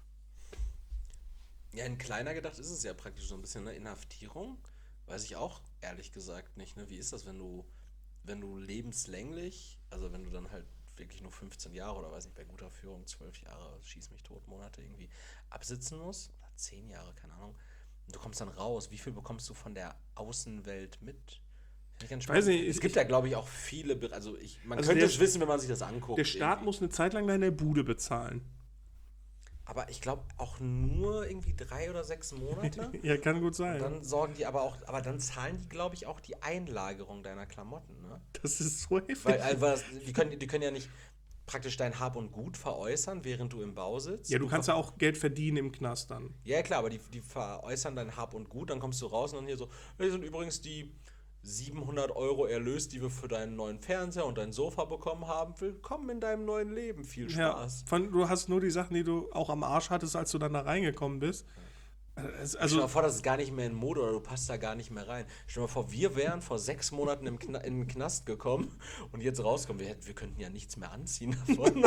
Ja, in kleiner gedacht ist es ja praktisch so ein bisschen eine Inhaftierung. Weiß ich auch ehrlich gesagt nicht. Ne? Wie ist das, wenn du lebenslänglich, also wenn du dann halt wirklich nur 15 Jahre oder weiß nicht, bei guter Führung 12 Jahre, schieß mich tot, Monate irgendwie absitzen musst, oder 10 Jahre, keine Ahnung, und du kommst dann raus, wie viel bekommst du von der Außenwelt mit? Weiß nicht, es gibt ja, glaube ich, auch viele, man also könnte es wissen, wenn man sich das anguckt. Der Staat irgendwie. muss eine Zeit lang deine Bude bezahlen. Aber ich glaube auch nur irgendwie 3 oder 6 Monate. Ja, kann gut sein. Und dann sorgen die aber dann zahlen die, glaube ich, auch die Einlagerung deiner Klamotten, ne? Das ist so heftig. Weil die können ja nicht praktisch dein Hab und Gut veräußern, während du im Bau sitzt. Ja, du kannst ja auch Geld verdienen im Knast dann. Ja, klar, aber die veräußern dein Hab und Gut, dann kommst du raus und dann hier so, hier sind übrigens die 700 Euro Erlös, die wir für deinen neuen Fernseher und dein Sofa bekommen haben. Willkommen in deinem neuen Leben. Viel Spaß. Ja, du hast nur die Sachen, die du auch am Arsch hattest, als du dann da reingekommen bist. Stell dir mal vor, das ist gar nicht mehr in Mode oder du passt da gar nicht mehr rein. Stell dir mal vor, wir wären vor 6 Monaten in den Knast gekommen und jetzt rauskommen. Wir könnten ja nichts mehr anziehen davon.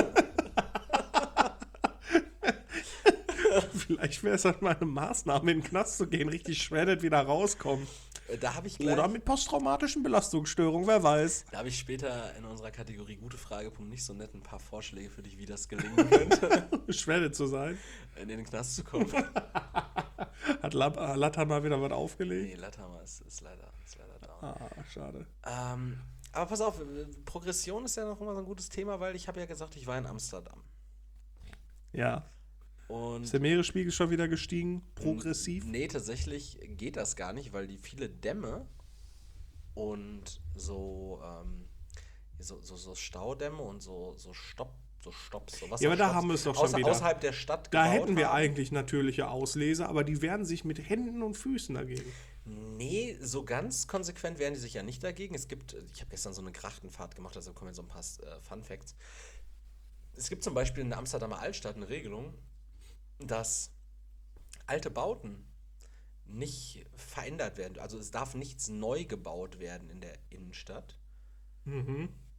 Vielleicht wäre es halt mal eine Maßnahme, in den Knast zu gehen, richtig shredded wieder rauskommen. Da habe ich Oder mit posttraumatischen Belastungsstörungen, wer weiß. Da habe ich später in unserer Kategorie Gute Frage, nicht so nett, ein paar Vorschläge für dich, wie das gelingen könnte. Shredded zu sein. In den Knast zu kommen. Hat Latta mal wieder was aufgelegt? Nee, Latthammer ist leider down. Ah, schade. Aber pass auf, Progression ist ja noch immer so ein gutes Thema, weil ich habe ja gesagt, ich war in Amsterdam. Ja. Und ist der Meeresspiegel schon wieder gestiegen? Progressiv? Nee, tatsächlich geht das gar nicht, weil die viele Dämme und so Staudämme und so Stopps. Ja, aber da haben wir es doch schon wieder. Außerhalb der Stadt Da gebaut hätten wir haben. eigentlich natürliche Ausleser, aber die wehren sich mit Händen und Füßen dagegen. Nee, so ganz konsequent wehren die sich ja nicht dagegen. Ich habe gestern so eine Grachtenfahrt gemacht, also kommen jetzt so ein paar Fun Facts. Es gibt zum Beispiel in der Amsterdamer Altstadt eine Regelung, dass alte Bauten nicht verändert werden. Also es darf nichts neu gebaut werden in der Innenstadt. Mhm.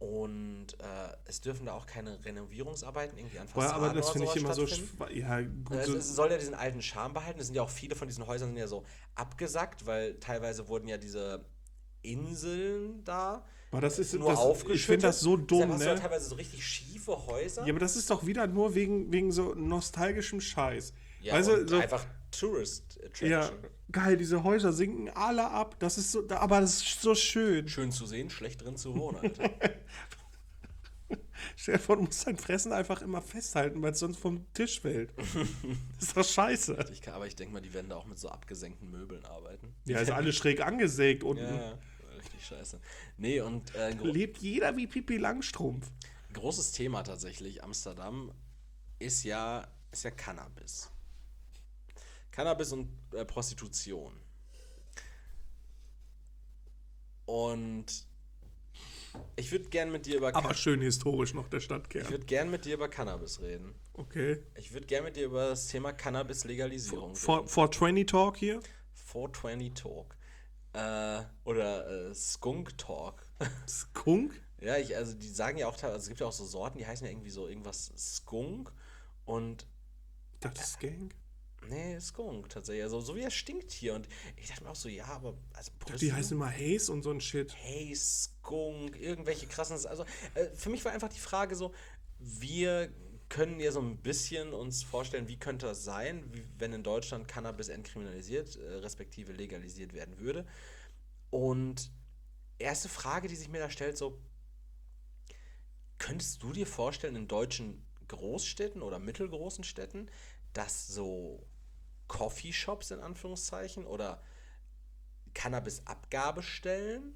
Und es dürfen da auch keine Renovierungsarbeiten irgendwie an Boah, Fassaden aber das oder finde ich sowas immer so stattfinden. ja, gut. Es soll ja diesen alten Charme behalten. Es sind ja auch viele von diesen Häusern sind ja so abgesackt, weil teilweise wurden ja diese Inseln da Aber das ist nur aufgeschüttet. ich finde das so dumm, Deshalb hast du ja ne? teilweise so richtig schiefe Häuser. Ja, aber das ist doch wieder nur wegen so nostalgischem Scheiß. Ja, weißt du, und so, einfach Tourist ja, Attraction. geil, diese Häuser sinken alle ab. Das ist so, aber das ist so schön. Schön zu sehen, schlecht drin zu wohnen, Alter. Stell dir vor, du musst dein Fressen einfach immer festhalten, weil es sonst vom Tisch fällt. Das ist doch scheiße. Aber ich denke mal, die werden da auch mit so abgesenkten Möbeln arbeiten. Ja, ist alles schräg angesägt unten. Ja, richtig scheiße. Nee, und Lebt jeder wie Pipi Langstrumpf. großes Thema tatsächlich, Amsterdam, ist ja Cannabis. Cannabis und Prostitution. Und ich würde gern mit dir über Aber schön historisch noch der ich Stadtkern. würde gern mit dir über Cannabis reden. Okay. Ich würde gern mit dir über das Thema Cannabis-Legalisierung For 20 Talk hier. 420 Talk. Oder Skunk Talk. Skunk? Ja, also die sagen ja auch, also es gibt ja auch so Sorten, die heißen ja irgendwie so irgendwas Skunk und Das ist Gang. nee, Skunk tatsächlich. Also so wie er stinkt hier. Und ich dachte mir auch so, ja, aber also Die heißen immer Haze und so ein Shit. hey, Skunk, irgendwelche krassen. Also für mich war einfach die Frage so, wir können ja so ein bisschen uns vorstellen, wie könnte das sein, wenn in Deutschland Cannabis entkriminalisiert, respektive legalisiert werden würde. Und erste Frage, die sich mir da stellt, so, könntest du dir vorstellen, in deutschen Großstädten oder mittelgroßen Städten, dass so Coffeeshops in Anführungszeichen oder Cannabis-Abgabestellen,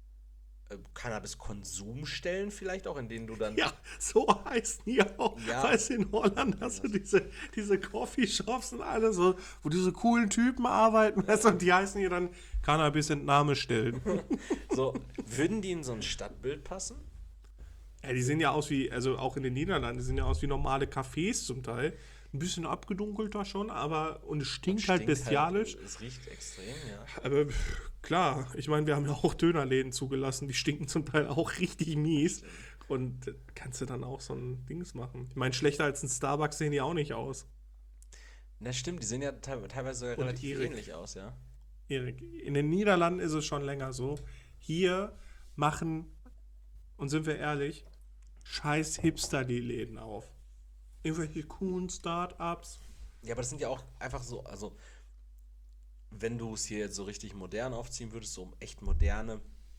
Cannabis-Konsumstellen vielleicht auch, in denen du dann... Ja, so heißen die auch. Ja. Weißt du, in Holland hast du diese Coffeeshops und alle so, wo diese coolen Typen arbeiten, weißt du, und die heißen hier dann Cannabis-Entnahmestellen. So, würden die in so ein Stadtbild passen? Ja, die sehen ja aus wie, also auch in den Niederlanden, die sehen ja aus wie normale Cafés zum Teil. Ein bisschen abgedunkelter schon, aber und es stinkt halt bestialisch. Es riecht extrem, ja. Aber klar, ich meine, wir haben ja auch Dönerläden zugelassen, die stinken zum Teil auch richtig mies. Und kannst du dann auch so ein Dings machen. Ich meine, schlechter als ein Starbucks sehen die auch nicht aus. Na stimmt, die sehen ja teilweise Und relativ Erik. ähnlich aus, ja. Erik, in den Niederlanden ist es schon länger so. Hier machen, und sind wir ehrlich, scheiß Hipster die Läden auf. Irgendwelche coolen Start-ups. Ja, aber das sind ja auch einfach so, also wenn du es hier jetzt so richtig modern aufziehen würdest, so echt moderne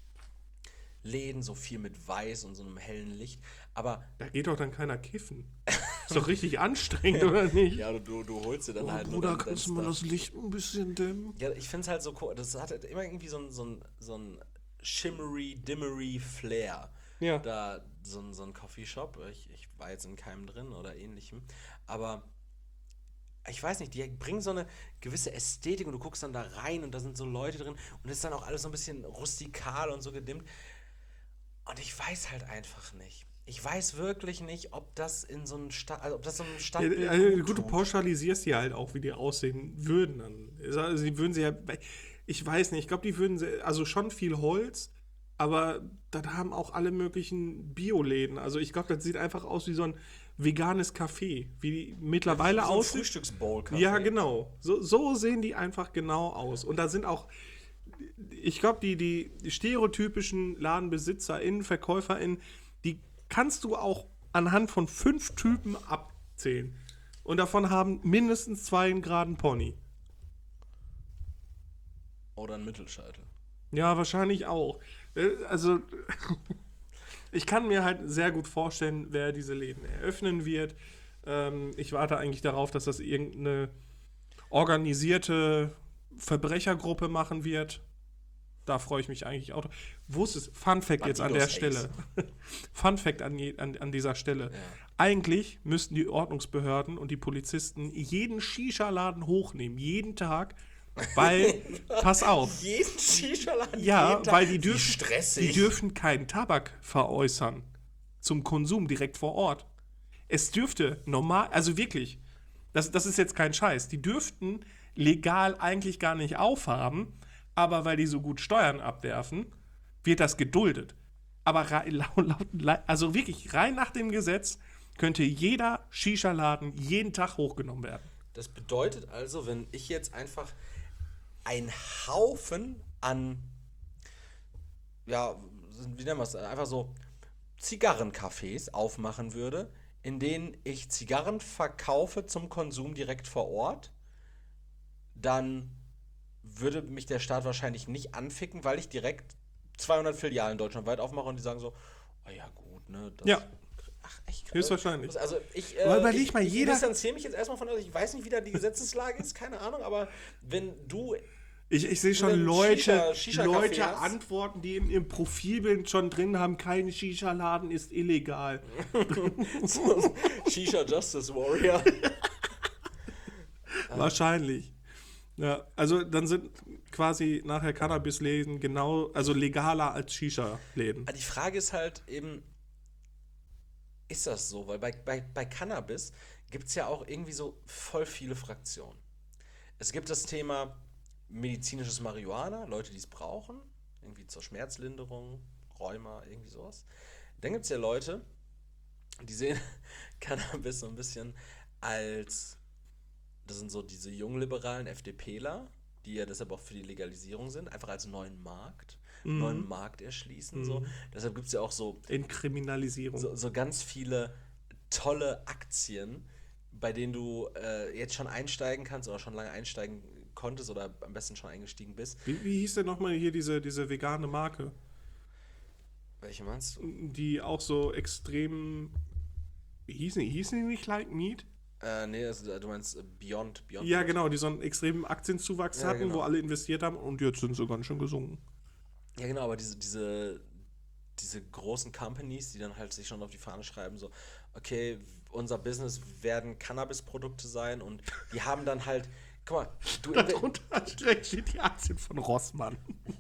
Läden, so viel mit Weiß und so einem hellen Licht, aber Da geht doch dann keiner kiffen. Ist doch richtig anstrengend, oder nicht? ja, du holst dir dann Oh, halt Bruder, nur dein kannst du mal Stuff. das Licht ein bisschen dämmen? Ja, ich finde es halt so cool, das hat halt immer irgendwie so ein shimmery, dimmery Flair. Ja. Da so ein Coffeeshop, ich war jetzt in keinem drin oder ähnlichem, aber ich weiß nicht, die bringen so eine gewisse Ästhetik und du guckst dann da rein und da sind so Leute drin und es ist dann auch alles so ein bisschen rustikal und so gedimmt und ich weiß halt einfach nicht. Ich weiß wirklich nicht, ob das in so ein ob das so ein Stadtbild Gut, du tut. pauschalisierst die halt auch, wie die aussehen würden. Also, die würden sie ja, ich weiß nicht, ich glaube, die würden sie, also schon viel Holz, aber das haben auch alle möglichen Bioläden. Also ich glaube, das sieht einfach aus wie so ein veganes Café, wie die mittlerweile so ein aussieht. Frühstücksbowl-Café. Ja, genau. So sehen die einfach genau aus. Und da sind auch, ich glaube, die stereotypischen LadenbesitzerInnen, VerkäuferInnen, die kannst du auch anhand von 5 Typen abzählen. Und davon haben mindestens 2 einen geraden Pony. Oder ein Mittelscheitel. Ja, wahrscheinlich auch. Also, ich kann mir halt sehr gut vorstellen, wer diese Läden eröffnen wird. Ich warte eigentlich darauf, dass das irgendeine organisierte Verbrechergruppe machen wird. Da freue ich mich eigentlich auch. Wusstest, Fun Fact jetzt an der Bandidos Stelle. Fun Fact an dieser Stelle. Ja. Eigentlich müssten die Ordnungsbehörden und die Polizisten jeden Shisha-Laden hochnehmen, jeden Tag, weil, pass auf, Jeden Shisha-Laden. ja, jeden Tag. weil die Wie stressig. dürfen keinen Tabak veräußern zum Konsum direkt vor Ort. Es dürfte normal, also wirklich, das ist jetzt kein Scheiß, die dürften legal eigentlich gar nicht aufhaben, aber weil die so gut Steuern abwerfen, wird das geduldet. Aber also wirklich rein nach dem Gesetz könnte jeder Shisha-Laden jeden Tag hochgenommen werden. Das bedeutet also, wenn ich jetzt einfach einen Haufen an, ja, wie nennen wir es, einfach so Zigarrencafés aufmachen würde, in denen ich Zigarren verkaufe zum Konsum direkt vor Ort, dann würde mich der Staat wahrscheinlich nicht anficken, weil ich direkt 200 Filialen deutschlandweit aufmache und die sagen so, oh ja gut, ne, das... Ja. Ach, echt? Höchstwahrscheinlich. Also ich jeder... mich jetzt erstmal von, ich weiß nicht, wie da die Gesetzeslage ist, keine Ahnung, aber wenn du... Ich sehe schon Wenn Leute Shisha-Café hast. antworten, die in ihrem Profilbild schon drin haben, kein Shisha-Laden ist illegal. Shisha Justice Warrior. Wahrscheinlich. Ja, also dann sind quasi nachher Cannabis-Läden also legaler als Shisha-Läden. Die Frage ist halt eben, ist das so? Weil bei Cannabis gibt es ja auch irgendwie so voll viele Fraktionen. Es gibt das Thema medizinisches Marihuana, Leute, die es brauchen, irgendwie zur Schmerzlinderung, Rheuma, irgendwie sowas. Dann gibt es ja Leute, die sehen Cannabis so ein bisschen als, das sind so diese jungliberalen FDPler, die ja deshalb auch für die Legalisierung sind, einfach als neuen Markt erschließen. So. Deshalb gibt es ja auch so Entkriminalisierung. so ganz viele tolle Aktien, bei denen du jetzt schon einsteigen kannst oder schon lange einsteigen konntest oder am besten schon eingestiegen bist. Wie hieß denn nochmal hier diese vegane Marke? Welche meinst du? Die auch so extrem... Hießen die nicht Like Meat? Nee, du meinst Beyond. Ja, genau, die so einen extremen Aktienzuwachs hatten, genau. wo alle investiert haben und jetzt sind sie ganz schön gesunken. Ja, genau, aber diese großen Companies, die dann halt sich schon auf die Fahne schreiben, so, okay, unser Business werden Cannabis-Produkte sein und die haben dann halt, guck mal, Darunter steht die Aktien von Rossmann.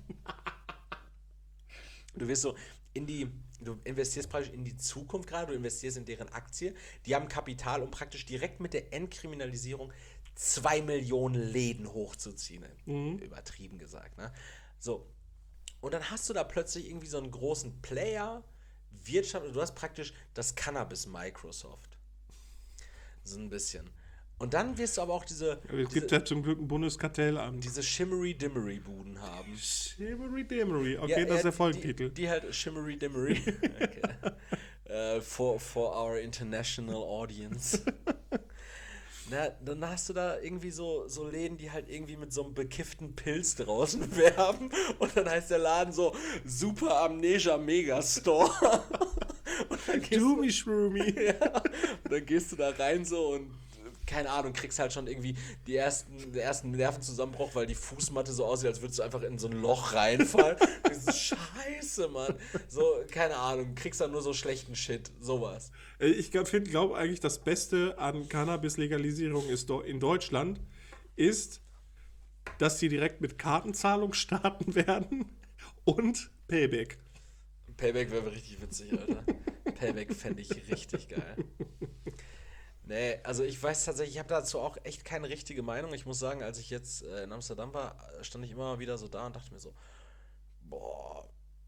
du wirst so du investierst praktisch in die Zukunft gerade, du investierst in deren Aktie, die haben Kapital, um praktisch direkt mit der Entkriminalisierung 2 Millionen Läden hochzuziehen. Übertrieben gesagt, ne? So. Und dann hast du da plötzlich irgendwie so einen großen Player, du hast praktisch das Cannabis-Microsoft. So ein bisschen. Und dann wirst du aber auch Es gibt ja zum Glück ein Bundeskartellamt. diese Shimmery-Dimmery-Buden haben. Shimmery Dimmery, okay, Ja, das ist der Folgentitel. Die halt Shimmery Dimmery. Okay. For our international audience. Na, dann hast du da irgendwie so Läden, die halt irgendwie mit so einem bekifften Pilz draußen werben. Und dann heißt der Laden so Super Amnesia Megastore. Doomy Shroomy. Ja, und dann gehst du da rein so und keine Ahnung, kriegst halt schon irgendwie den ersten Nervenzusammenbruch, weil die Fußmatte so aussieht, als würdest du einfach in so ein Loch reinfallen. Scheiße, Mann. So, keine Ahnung, kriegst dann nur so schlechten Shit, sowas. Ich glaube eigentlich, das Beste an Cannabis-Legalisierung ist in Deutschland ist, dass sie direkt mit Kartenzahlung starten werden und Payback. Payback wäre richtig witzig, Alter. Payback fände ich richtig geil. Nee, also ich weiß tatsächlich, ich habe dazu auch echt keine richtige Meinung. Ich muss sagen, als ich jetzt in Amsterdam war, stand ich immer wieder so da und dachte mir so, boah,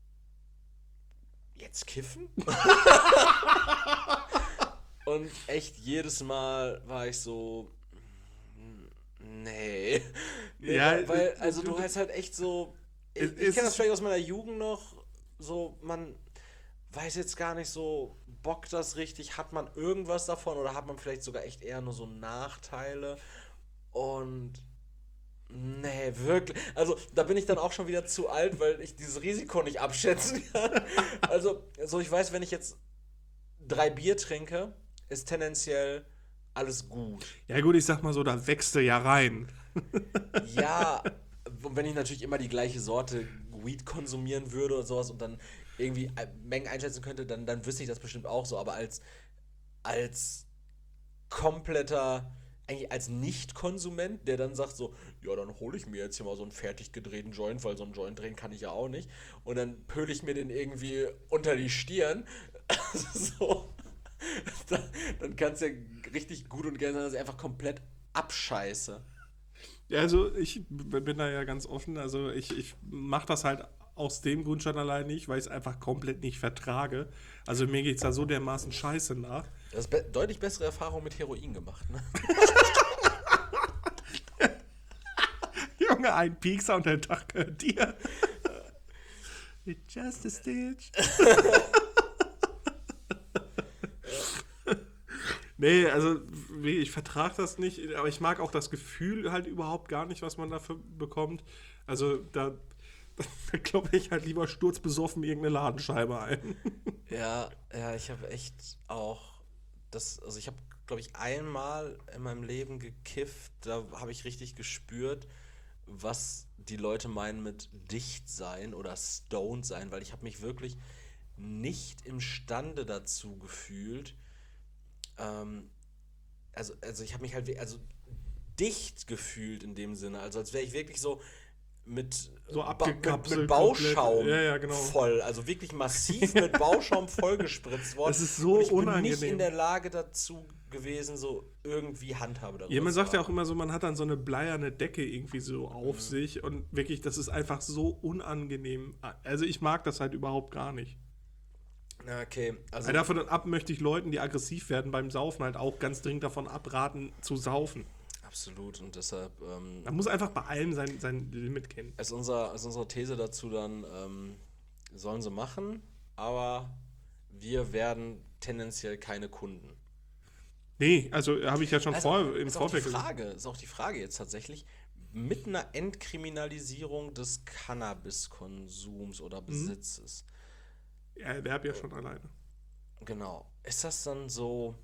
jetzt kiffen? Und echt jedes Mal war ich so, nee. Ja, weil, also du hast halt echt so, ich kenne das vielleicht aus meiner Jugend noch, so, man weiß jetzt gar nicht so, bockt das richtig, hat man irgendwas davon oder hat man vielleicht sogar echt eher nur so Nachteile und nee, wirklich, also da bin ich dann auch schon wieder zu alt, weil ich dieses Risiko nicht abschätzen kann. Also ich weiß, wenn ich jetzt 3 Bier trinke, ist tendenziell alles gut. Ja gut, ich sag mal so, da wächst du ja rein. Ja, und wenn ich natürlich immer die gleiche Sorte Weed konsumieren würde oder sowas und dann irgendwie Mengen einschätzen könnte, dann wüsste ich das bestimmt auch so. Aber als kompletter, eigentlich als Nicht-Konsument, der dann sagt so, ja, dann hole ich mir jetzt hier mal so einen fertig gedrehten Joint, weil so einen Joint drehen kann ich ja auch nicht. Und dann pöle ich mir den irgendwie unter die Stirn. So. Dann kann es ja richtig gut und gerne sein, dass ich einfach komplett abscheiße. Ja, also ich bin da ja ganz offen. Also ich mache das halt aus dem Grund schon allein nicht, weil ich es einfach komplett nicht vertrage. Also mir geht es da so dermaßen scheiße nach. Du hast deutlich bessere Erfahrungen mit Heroin gemacht, ne? Junge, ein Piekser und der Tag gehört dir. It's just a stitch. Nee, also ich vertrage das nicht, aber ich mag auch das Gefühl halt überhaupt gar nicht, was man dafür bekommt. Also da kloppe ich halt lieber sturzbesoffen irgendeine Ladenscheibe ein. Ja, ich habe echt auch also ich habe, glaube ich, einmal in meinem Leben gekifft, da habe ich richtig gespürt, was die Leute meinen mit dicht sein oder stoned sein, weil ich habe mich wirklich nicht imstande dazu gefühlt, also ich habe mich halt also dicht gefühlt in dem Sinne, also als wäre ich wirklich so mit, So abgekapselt. mit Bauschaum komplett. Ja, genau. voll, also wirklich massiv mit Bauschaum vollgespritzt worden. Das ist so und ich unangenehm. bin nicht in der Lage dazu gewesen, so irgendwie Handhabe darüber Ja, man zu sagt ja auch haben. immer so, man hat dann so eine bleierne Decke irgendwie so auf sich und wirklich, das ist einfach so unangenehm. Also ich mag das halt überhaupt gar nicht. Na, okay, also Davon ab möchte ich Leuten, die aggressiv werden beim Saufen, halt auch ganz dringend davon abraten, zu saufen. absolut und deshalb Man muss einfach bei allem sein Limit kennen. ist unsere These dazu dann, sollen sie machen, aber wir werden tendenziell keine Kunden. Nee, also habe ich ja schon im ist auch die Vorfeld gesagt. Ist auch die Frage jetzt tatsächlich, mit einer Entkriminalisierung des Cannabiskonsums oder Besitzes, Ja, Erwerb ja schon alleine. genau, ist das dann so,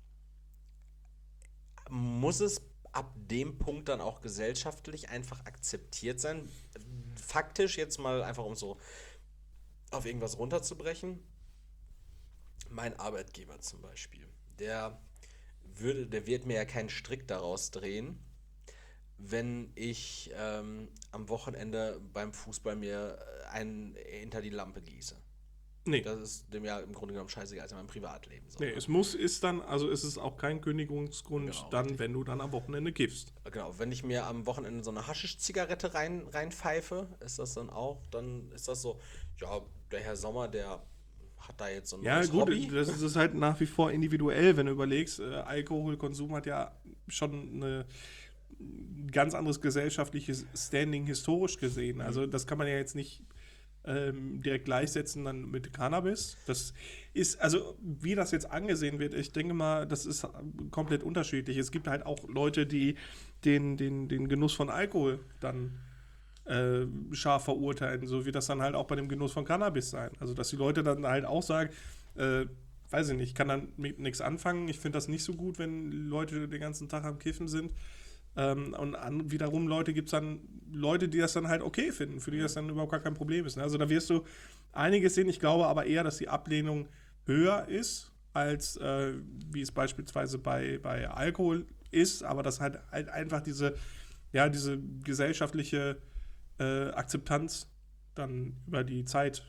muss es ab dem Punkt dann auch gesellschaftlich einfach akzeptiert sein? Faktisch jetzt mal einfach, um so auf irgendwas runterzubrechen. Mein Arbeitgeber zum Beispiel, der wird mir ja keinen Strick daraus drehen, wenn ich am Wochenende beim Fußball mir einen hinter die Lampe gieße. Nee. Das ist dem ja im Grunde genommen scheißegal, ist ja mein Privatleben. So, Nee, ne? es ist auch kein Kündigungsgrund, Genau, dann, richtig. wenn du dann am Wochenende kiffst. Genau, wenn ich mir am Wochenende so eine Haschisch-Zigarette reinpfeife, ist das dann ist das so, ja, der Herr Sommer, der hat da jetzt so ein Ja, neues gut, Hobby. das ist halt nach wie vor individuell, wenn du überlegst, Alkoholkonsum hat ja schon ein ganz anderes gesellschaftliches Standing historisch gesehen. Also das kann man ja jetzt nicht direkt gleichsetzen dann mit Cannabis. Das ist, also wie das jetzt angesehen wird, ich denke mal, das ist komplett unterschiedlich. Es gibt halt auch Leute, die den Genuss von Alkohol dann scharf verurteilen, so wie das dann halt auch bei dem Genuss von Cannabis sein. Also dass die Leute dann halt auch sagen, weiß ich nicht, kann dann mit nichts anfangen. Ich finde das nicht so gut, wenn Leute den ganzen Tag am Kiffen sind. Wiederum gibt es dann Leute, die das dann halt okay finden, für die das dann überhaupt gar kein Problem ist. Ne? Also da wirst du einiges sehen. Ich glaube aber eher, dass die Ablehnung höher ist, als wie es beispielsweise bei Alkohol ist, aber dass halt einfach diese gesellschaftliche Akzeptanz dann über die Zeit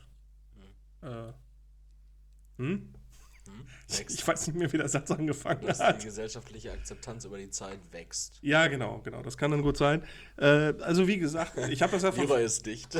Wächst. Ich weiß nicht mehr, wie der Satz angefangen Dass hat. die gesellschaftliche Akzeptanz über die Zeit wächst. Ja, genau, das kann dann gut sein. Also wie gesagt, ich habe das ja Leroy ist dicht.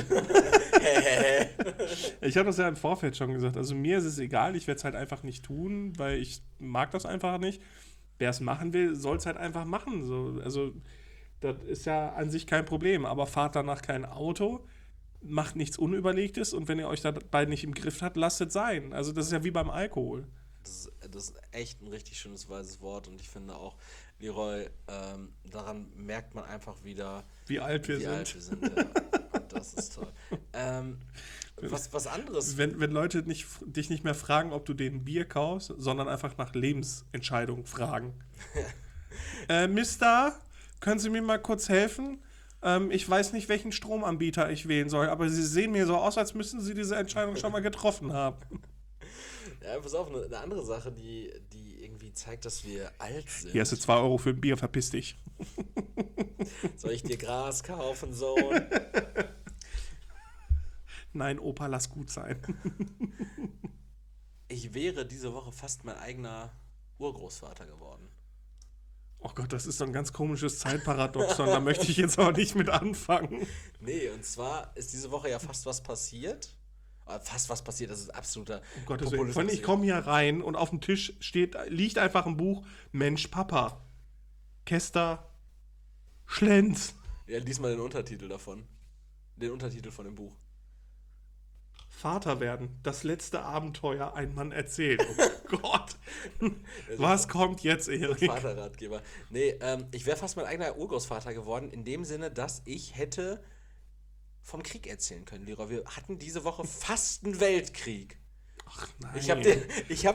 Ich habe das ja im Vorfeld schon gesagt. Also mir ist es egal, ich werde es halt einfach nicht tun, weil ich mag das einfach nicht. Wer es machen will, soll es halt einfach machen. So, also das ist ja an sich kein Problem. Aber fahrt danach kein Auto, macht nichts Unüberlegtes und wenn ihr euch dabei nicht im Griff habt, lasst es sein. Also das ist ja wie beim Alkohol. Das ist echt ein richtig schönes weißes Wort und ich finde auch, Leroy, daran merkt man einfach wieder, Wie alt wir sind. Ja. Und das ist toll. Was anderes. Wenn Leute dich nicht mehr fragen, ob du denen Bier kaufst, sondern einfach nach Lebensentscheidungen fragen. Mister, können Sie mir mal kurz helfen? Ich weiß nicht, welchen Stromanbieter ich wählen soll, aber Sie sehen mir so aus, als müssten Sie diese Entscheidung schon mal getroffen haben. Ja, pass auf, eine andere Sache, die irgendwie zeigt, dass wir alt sind. Hier hast du 2 Euro für ein Bier, verpiss dich. Soll ich dir Gras kaufen, Sohn? Nein, Opa, lass gut sein. Ich wäre diese Woche fast mein eigener Urgroßvater geworden. Oh Gott, das ist so ein ganz komisches Zeitparadoxon, da möchte ich jetzt auch nicht mit anfangen. Nee, und zwar ist diese Woche ja fast was passiert. Fast was passiert, das ist absoluter Um Gottes Willen. Populismus. Ich komme hier rein und auf dem Tisch liegt einfach ein Buch Mensch, Papa. Kester Schlenz. Ja, lies mal den Untertitel davon. Den Untertitel von dem Buch. Vater werden, das letzte Abenteuer ein Mann erzählt. Oh Gott. Was kommt jetzt, Erik? Vaterratgeber. Nee, ich wäre fast mein eigener Urgroßvater geworden, in dem Sinne, dass ich hätte vom Krieg erzählen können, Leroy. Wir hatten diese Woche fast einen Weltkrieg. Ach nein. Ich hab dir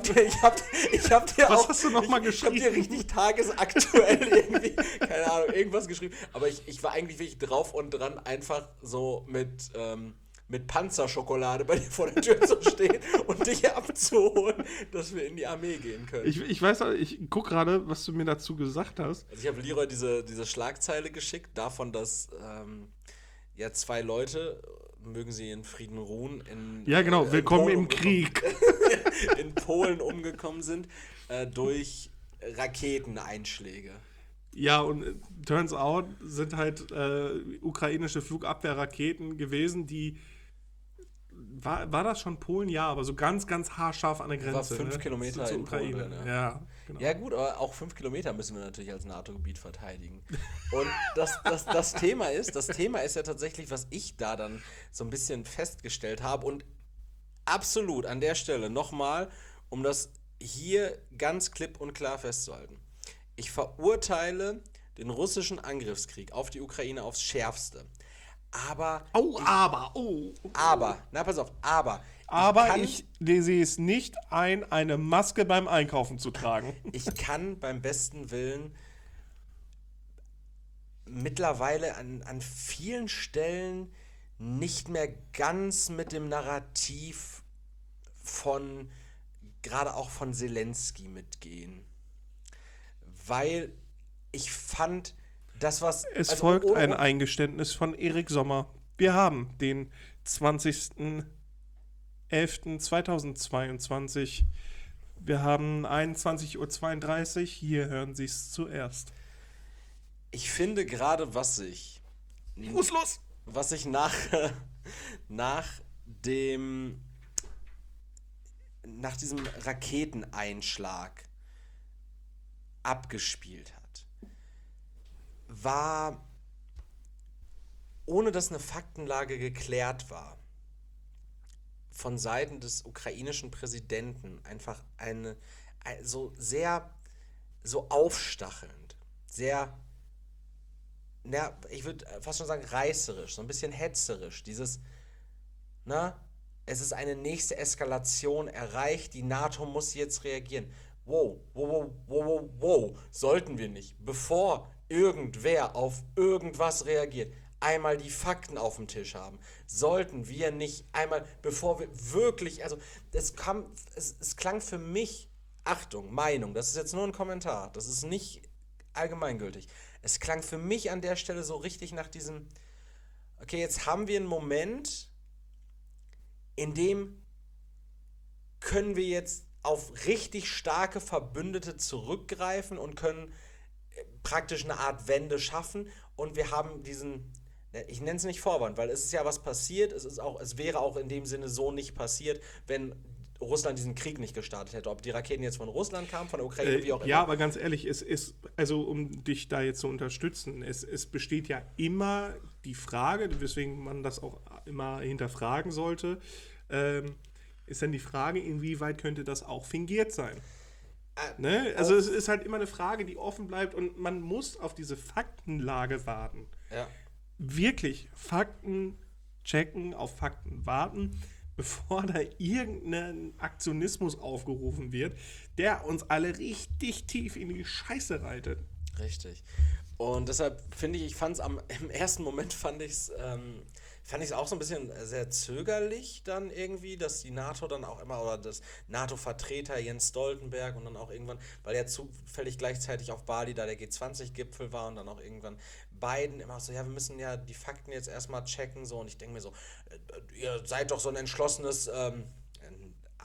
Was auch, hast du noch mal geschrieben? Ich hab dir richtig tagesaktuell irgendwie, keine Ahnung, irgendwas geschrieben. Aber ich war eigentlich wirklich drauf und dran, einfach so mit Panzerschokolade bei dir vor der Tür zu stehen und dich abzuholen, dass wir in die Armee gehen können. Ich weiß, ich guck gerade, was du mir dazu gesagt hast. Also ich habe Leroy diese Schlagzeile geschickt, davon, dass ja 2 Leute, mögen sie in Frieden ruhen, Ja, genau, willkommen im Krieg. in Polen umgekommen sind durch Raketeneinschläge. Ja, und turns out sind halt ukrainische Flugabwehrraketen gewesen, die. War das schon Polen? Ja, aber so ganz, ganz haarscharf an der Grenze. War 5 Kilometer zur in Ukraine. Polen, Ja, genau. Ja gut, aber auch 5 Kilometer müssen wir natürlich als NATO-Gebiet verteidigen. Und das Thema ist ja tatsächlich, was ich da dann so ein bisschen festgestellt habe und absolut an der Stelle nochmal, um das hier ganz klipp und klar festzuhalten. Ich verurteile den russischen Angriffskrieg auf die Ukraine aufs Schärfste. Aber, na pass auf, Aber ich sehe es nicht ein, eine Maske beim Einkaufen zu tragen. ich kann beim besten Willen mittlerweile an vielen Stellen nicht mehr ganz mit dem Narrativ von, gerade auch von Zelensky mitgehen. Weil ich fand, das was... Es also folgt ein Eingeständnis von Erik Sommer. Wir haben den 20.11.2022. Wir haben 21:32 Uhr. Hier hören Sie es zuerst. Ich finde gerade, was ich nach diesem Raketeneinschlag abgespielt hat, war, ohne dass eine Faktenlage geklärt war, von Seiten des ukrainischen Präsidenten einfach so sehr, so aufstachelnd, sehr, ich würde fast schon sagen reißerisch, so ein bisschen hetzerisch, dieses, es ist eine nächste Eskalation erreicht, die NATO muss jetzt reagieren. Wow, sollten wir nicht, bevor irgendwer auf irgendwas reagiert, einmal die Fakten auf dem Tisch haben. Sollten wir nicht einmal, bevor wir wirklich, also es klang für mich, Achtung, Meinung, das ist jetzt nur ein Kommentar, das ist nicht allgemeingültig. Es klang für mich an der Stelle so richtig nach diesem, okay, jetzt haben wir einen Moment, in dem können wir jetzt auf richtig starke Verbündete zurückgreifen und können praktisch eine Art Wende schaffen und wir haben diesen, ich nenne es nicht Vorwand, weil es ist ja was passiert, es wäre auch in dem Sinne so nicht passiert, wenn Russland diesen Krieg nicht gestartet hätte. Ob die Raketen jetzt von Russland kamen, von der Ukraine, wie auch immer. Ja, aber ganz ehrlich, es ist, also um dich da jetzt zu unterstützen, es besteht ja immer die Frage, weswegen man das auch immer hinterfragen sollte, ist dann die Frage, inwieweit könnte das auch fingiert sein? Ne? Also es ist halt immer eine Frage, die offen bleibt und man muss auf diese Faktenlage warten. Ja. Wirklich Fakten checken, auf Fakten warten, bevor da irgendein Aktionismus aufgerufen wird, der uns alle richtig tief in die Scheiße reitet. Richtig. Und deshalb finde ich fand es im ersten Moment fand ich es auch so ein bisschen sehr zögerlich dann irgendwie, dass die NATO dann auch immer, oder das NATO-Vertreter Jens Stoltenberg und dann auch irgendwann, weil ja zufällig gleichzeitig auf Bali da der G20-Gipfel war und dann auch irgendwann Biden immer so, ja, wir müssen ja die Fakten jetzt erstmal checken, so, und ich denke mir so, ihr seid doch so ein entschlossenes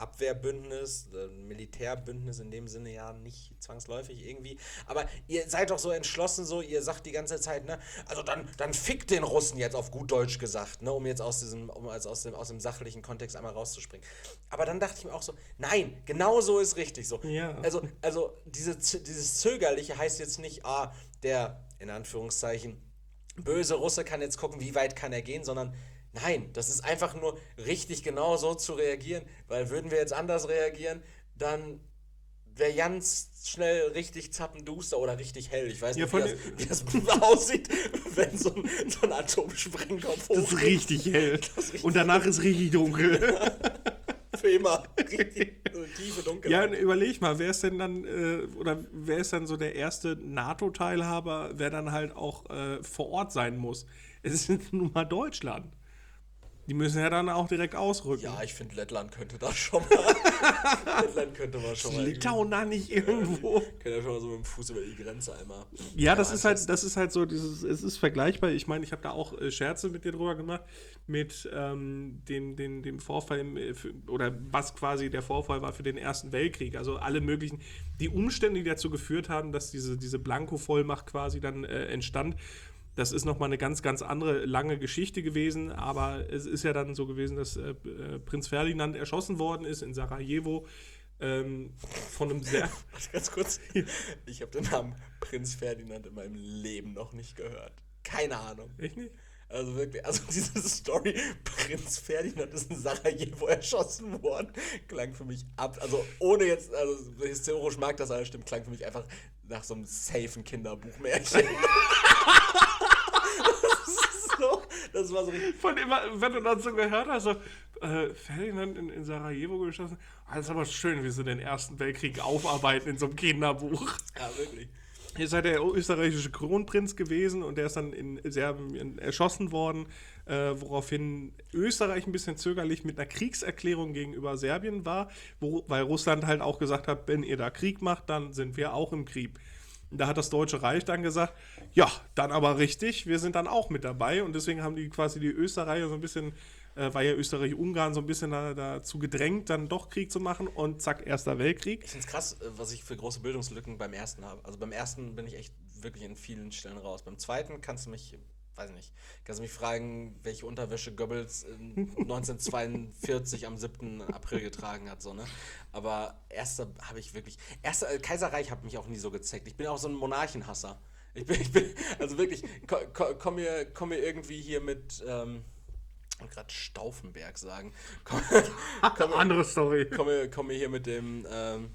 Abwehrbündnis, ein Militärbündnis in dem Sinne ja nicht zwangsläufig irgendwie. Aber ihr seid doch so entschlossen so, ihr sagt die ganze Zeit, ne, also dann fickt den Russen jetzt auf gut Deutsch gesagt, ne, um jetzt aus dem sachlichen Kontext einmal rauszuspringen. Aber dann dachte ich mir auch so, nein, genau so ist richtig so. Ja. Also dieses Zögerliche heißt jetzt nicht, der, in Anführungszeichen, böse Russe kann jetzt gucken, wie weit kann er gehen, sondern nein, das ist einfach nur richtig genau so zu reagieren, weil würden wir jetzt anders reagieren, dann wäre ganz schnell richtig zappenduster oder richtig hell. Ich weiß nicht, wie das aussieht, wenn so ein Atomsprengkopf hochgeht. Das ist richtig hell. Und danach ist richtig dunkel. Für immer. Richtig tiefe Dunkelheit. Ja, überleg mal, wer ist denn dann, wer ist dann so der erste NATO-Teilhaber, wer dann halt auch vor Ort sein muss? Es ist nun mal Deutschland. Die müssen ja dann auch direkt ausrücken. Ja, ich finde, Lettland könnte das schon mal. Lettland könnte man schon mal. Litauen da nicht irgendwo. Könnte ja schon mal so mit dem Fuß über die Grenze einmal. Ja, das ist halt so, es ist vergleichbar. Ich meine, ich habe da auch Scherze mit dir drüber gemacht, mit dem Vorfall, oder was quasi der Vorfall war für den Ersten Weltkrieg. Also alle möglichen, die Umstände, die dazu geführt haben, dass diese Blanko-Vollmacht quasi dann entstand. Das ist nochmal eine ganz, ganz andere, lange Geschichte gewesen, aber es ist ja dann so gewesen, dass Prinz Ferdinand erschossen worden ist in Sarajevo von einem sehr... Ganz kurz, ich habe den Namen Prinz Ferdinand in meinem Leben noch nicht gehört. Keine Ahnung. Echt nicht? Also wirklich, diese Story, Prinz Ferdinand ist in Sarajevo erschossen worden, klang für mich also ohne jetzt, also historisch mag das alles stimmen, klang für mich einfach nach so einem safen Kinderbuchmärchen. Das war so richtig. Von immer, wenn du dann so gehört hast, so, Ferdinand in Sarajevo geschossen, das ist aber schön, wie sie den Ersten Weltkrieg aufarbeiten in so einem Kinderbuch. Ja, wirklich. Hier ist halt der österreichische Kronprinz gewesen und der ist dann in Serbien erschossen worden, woraufhin Österreich ein bisschen zögerlich mit einer Kriegserklärung gegenüber Serbien war, weil Russland halt auch gesagt hat, wenn ihr da Krieg macht, dann sind wir auch im Krieg. Da hat das Deutsche Reich dann gesagt, ja, dann aber richtig, wir sind dann auch mit dabei und deswegen haben die quasi die Österreicher so ein bisschen, war ja Österreich-Ungarn so ein bisschen dazu gedrängt, dann doch Krieg zu machen und zack, Erster Weltkrieg. Ich finde es krass, was ich für große Bildungslücken beim ersten habe. Also beim ersten bin ich echt wirklich in vielen Stellen raus. Beim zweiten kannst du mich fragen, welche Unterwäsche Goebbels 1942 am 7. April getragen hat, so, ne? Aber Kaiserreich hat mich auch nie so gezeckt. Ich bin auch so ein Monarchenhasser. Ich bin also wirklich, komm mir irgendwie hier mit, ich wollte gerade Stauffenberg sagen. Andere Story. Komm mir hier mit dem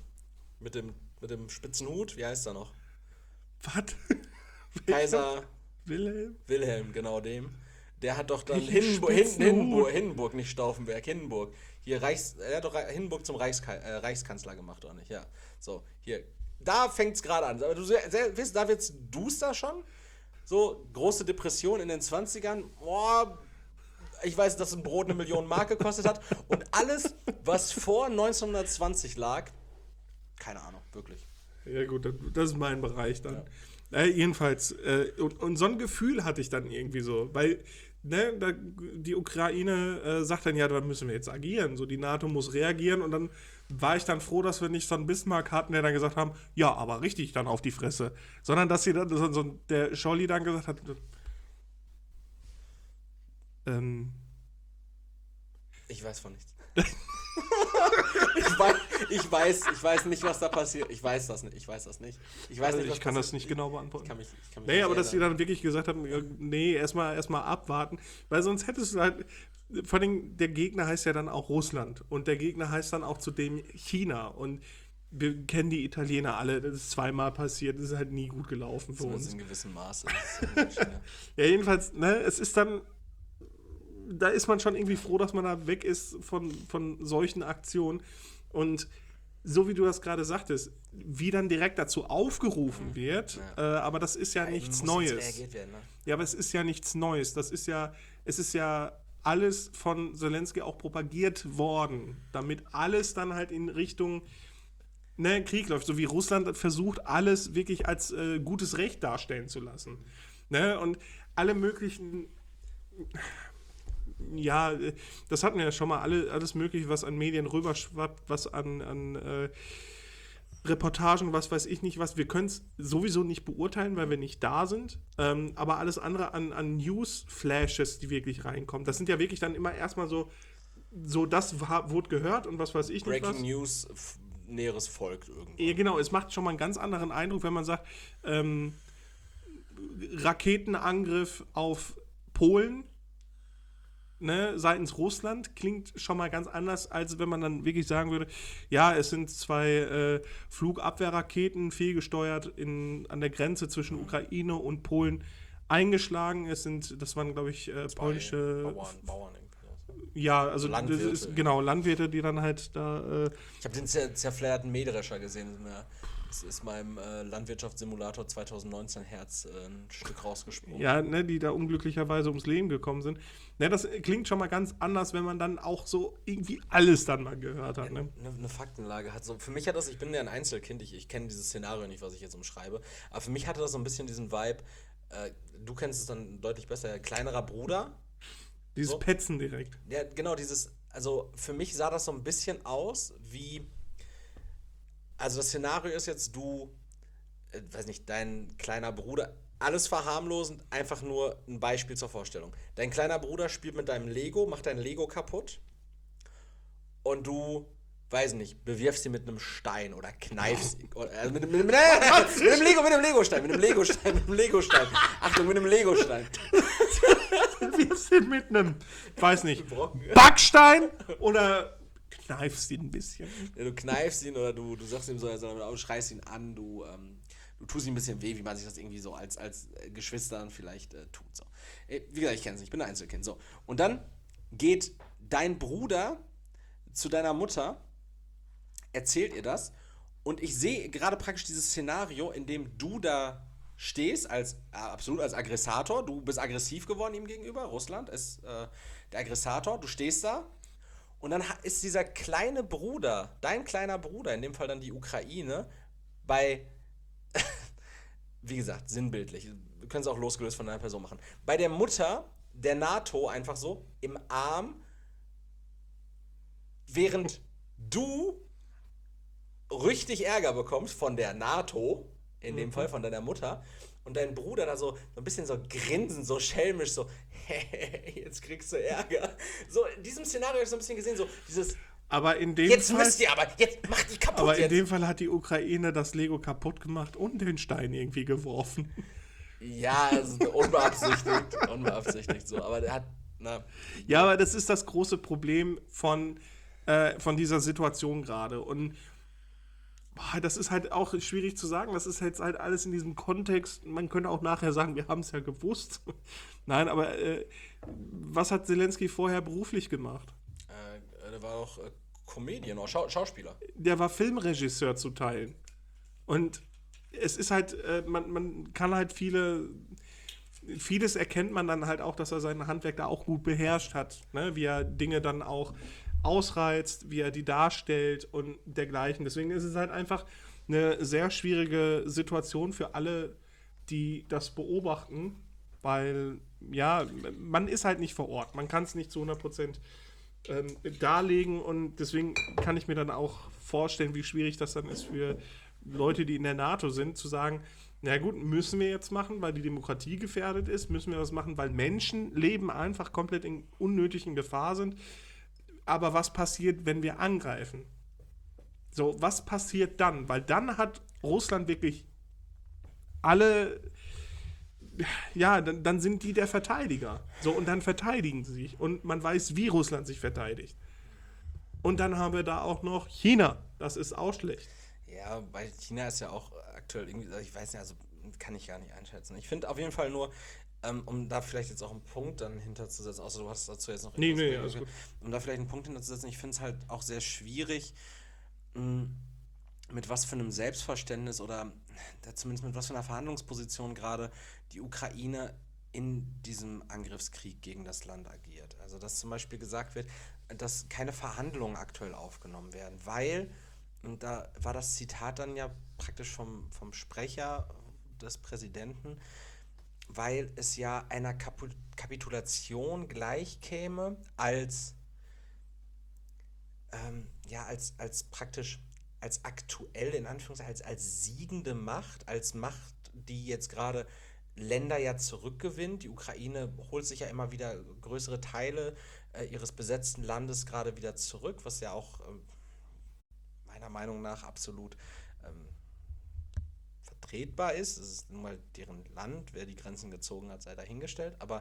spitzen Hut, wie heißt er noch? Was? Kaiser Wilhelm, genau dem. Der hat doch dann Hindenburg, nicht Stauffenberg, Hindenburg. Er hat doch Hindenburg zum Reichskanzler gemacht, oder nicht? Ja. So, hier. Da fängt's gerade an. Aber da wird's duster schon. So, große Depression in den 20ern. Boah, ich weiß, dass ein Brot 1 Million Mark gekostet hat. Und alles, was vor 1920 lag, keine Ahnung, wirklich. Ja gut, das ist mein Bereich dann. Ja. Jedenfalls, und so ein Gefühl hatte ich dann irgendwie so, weil die Ukraine sagt dann, ja, da müssen wir jetzt agieren, so die NATO muss reagieren und dann war ich dann froh, dass wir nicht so einen Bismarck hatten, der dann gesagt haben, ja, aber richtig dann auf die Fresse, sondern dass sie dann, der Scholli dann gesagt hat, ich weiß von nichts. Ich weiß nicht, was da passiert. Ich weiß das nicht. Ich kann das nicht genau beantworten. Ich kann mich nee, aber dass die dann wirklich gesagt haben, nee, erstmal abwarten. Weil sonst hättest du halt, vor allem der Gegner heißt ja dann auch Russland. Und der Gegner heißt dann auch zudem China. Und wir kennen die Italiener alle, das ist zweimal passiert, das ist halt nie gut gelaufen für uns. In gewissem Maße. Ja, jedenfalls, es ist dann, da ist man schon irgendwie froh, dass man da weg ist von solchen Aktionen. Und so wie du das gerade sagtest, wie dann direkt dazu aufgerufen wird, aber das ist ja nichts Neues. Reagiert werden, ne? Ja, aber es ist ja nichts Neues. Es ist ja alles von Zelensky auch propagiert worden, damit alles dann halt in Richtung Krieg läuft. So wie Russland versucht, alles wirklich als gutes Recht darstellen zu lassen. Und alle möglichen ja, das hatten wir ja schon mal alles Mögliche, was an Medien rüberschwappt, was an Reportagen, was weiß ich nicht was. Wir können es sowieso nicht beurteilen, weil wir nicht da sind. Aber alles andere an News-Flashes, die wirklich reinkommen, das sind ja wirklich dann immer erstmal so das wurde gehört und was weiß ich nicht was. Breaking News, Näheres folgt irgendwann. Ja, genau, es macht schon mal einen ganz anderen Eindruck, wenn man sagt, Raketenangriff auf Polen, ne, seitens Russland, klingt schon mal ganz anders, als wenn man dann wirklich sagen würde, ja, es sind 2 Flugabwehrraketen fehlgesteuert an der Grenze zwischen Ukraine und Polen eingeschlagen. Das waren, glaube ich, polnische Bauern irgendwie. Ja, also Landwirte. das ist genau Landwirte, die dann halt da. Ich habe den zerfledderten Mähdrescher gesehen. Das ist meinem Landwirtschaftssimulator 2019 Herz ein Stück rausgesprungen. Ja, ne, die da unglücklicherweise ums Leben gekommen sind. Ne, das klingt schon mal ganz anders, wenn man dann auch so irgendwie alles dann mal gehört hat. Ne? Eine Faktenlage hat so. Für mich hat das, ich bin ja ein Einzelkind, ich kenne dieses Szenario nicht, was ich jetzt umschreibe, aber für mich hatte das so ein bisschen diesen Vibe, du kennst es dann deutlich besser, kleinerer Bruder. Dieses so. Petzen direkt. Ja, genau, also für mich sah das so ein bisschen aus wie, also das Szenario ist jetzt, du, weiß nicht, dein kleiner Bruder, alles verharmlosend, einfach nur ein Beispiel zur Vorstellung. Dein kleiner Bruder spielt mit deinem Lego, macht dein Lego kaputt und du, weiß nicht, bewirfst ihn mit einem Stein oder kneifst ihn. Mit einem Legostein. Achtung, mit einem Legostein. Wirfst ihn mit einem, weiß nicht, Backstein oder kneifst ihn ein bisschen. Ja, du kneifst ihn oder du sagst ihm so, du schreist ihn an, du tust ihm ein bisschen weh, wie man sich das irgendwie so als Geschwistern vielleicht tut. So. Wie gesagt, ich kenne es nicht, ich bin ein Einzelkind. So. Und dann geht dein Bruder zu deiner Mutter, erzählt ihr das und ich sehe gerade praktisch dieses Szenario, in dem du da stehst, absolut als Aggressator, du bist aggressiv geworden ihm gegenüber, Russland ist der Aggressator, du stehst da und dann ist dieser kleine Bruder, dein kleiner Bruder, in dem Fall dann die Ukraine, bei, wie gesagt, sinnbildlich, wir können es auch losgelöst von einer Person machen, bei der Mutter der NATO einfach so im Arm, während du richtig Ärger bekommst von der NATO, in dem Fall von deiner Mutter, und dein Bruder da so ein bisschen so grinsen, so schelmisch, so, jetzt kriegst du Ärger. So, in diesem Szenario habe ich so ein bisschen gesehen, so dieses, aber in dem jetzt Fall, müsst ihr aber, jetzt macht die kaputt. aber jetzt. in dem Fall hat die Ukraine das Lego kaputt gemacht und den Stein irgendwie geworfen. Ja, also unbeabsichtigt so, aber der hat, Ja, aber das ist das große Problem von dieser Situation gerade. Und das ist halt auch schwierig zu sagen. Das ist jetzt halt alles in diesem Kontext. Man könnte auch nachher sagen, wir haben es ja gewusst. Nein, aber was hat Zelensky vorher beruflich gemacht? der war auch Comedian oder Schauspieler. Der war Filmregisseur zu Teilen. Und es ist halt, man kann halt vieles erkennt man dann halt auch, dass er sein Handwerk da auch gut beherrscht hat. Ne? Wie er Dinge dann auch ausreizt, wie er die darstellt und dergleichen. Deswegen ist es halt einfach eine sehr schwierige Situation für alle, die das beobachten, weil, ja, man ist halt nicht vor Ort. Man kann es nicht zu 100% darlegen und deswegen kann ich mir dann auch vorstellen, wie schwierig das dann ist für Leute, die in der NATO sind, zu sagen, na gut, müssen wir jetzt machen, weil die Demokratie gefährdet ist, müssen wir das machen, weil Menschenleben einfach komplett in unnötigen Gefahr sind. Aber was passiert, wenn wir angreifen? So, was passiert dann? Weil dann hat Russland wirklich alle, ja, dann sind die der Verteidiger. So, und dann verteidigen sie sich. Und man weiß, wie Russland sich verteidigt. Und dann haben wir da auch noch China. Das ist auch schlecht. Ja, bei China ist ja auch aktuell irgendwie, ich weiß nicht, also kann ich gar nicht einschätzen. Ich finde auf jeden Fall nur, um da vielleicht jetzt auch einen Punkt dann hinterzusetzen, außer du hast dazu jetzt noch Nee, alles gut. Um da vielleicht einen Punkt hinterzusetzen, ich finde es halt auch sehr schwierig, mit was für einem Selbstverständnis oder zumindest mit was für einer Verhandlungsposition gerade die Ukraine in diesem Angriffskrieg gegen das Land agiert. Also dass zum Beispiel gesagt wird, dass keine Verhandlungen aktuell aufgenommen werden, weil, und da war das Zitat dann ja praktisch vom Sprecher des Präsidenten, weil es ja einer Kapitulation gleichkäme als praktisch als aktuell, in Anführungszeichen, als siegende Macht, als Macht, die jetzt gerade Länder ja zurückgewinnt. Die Ukraine holt sich ja immer wieder größere Teile ihres besetzten Landes gerade wieder zurück, was ja auch meiner Meinung nach absolut vertretbar ist. Es ist nun mal deren Land, wer die Grenzen gezogen hat, sei dahingestellt. Aber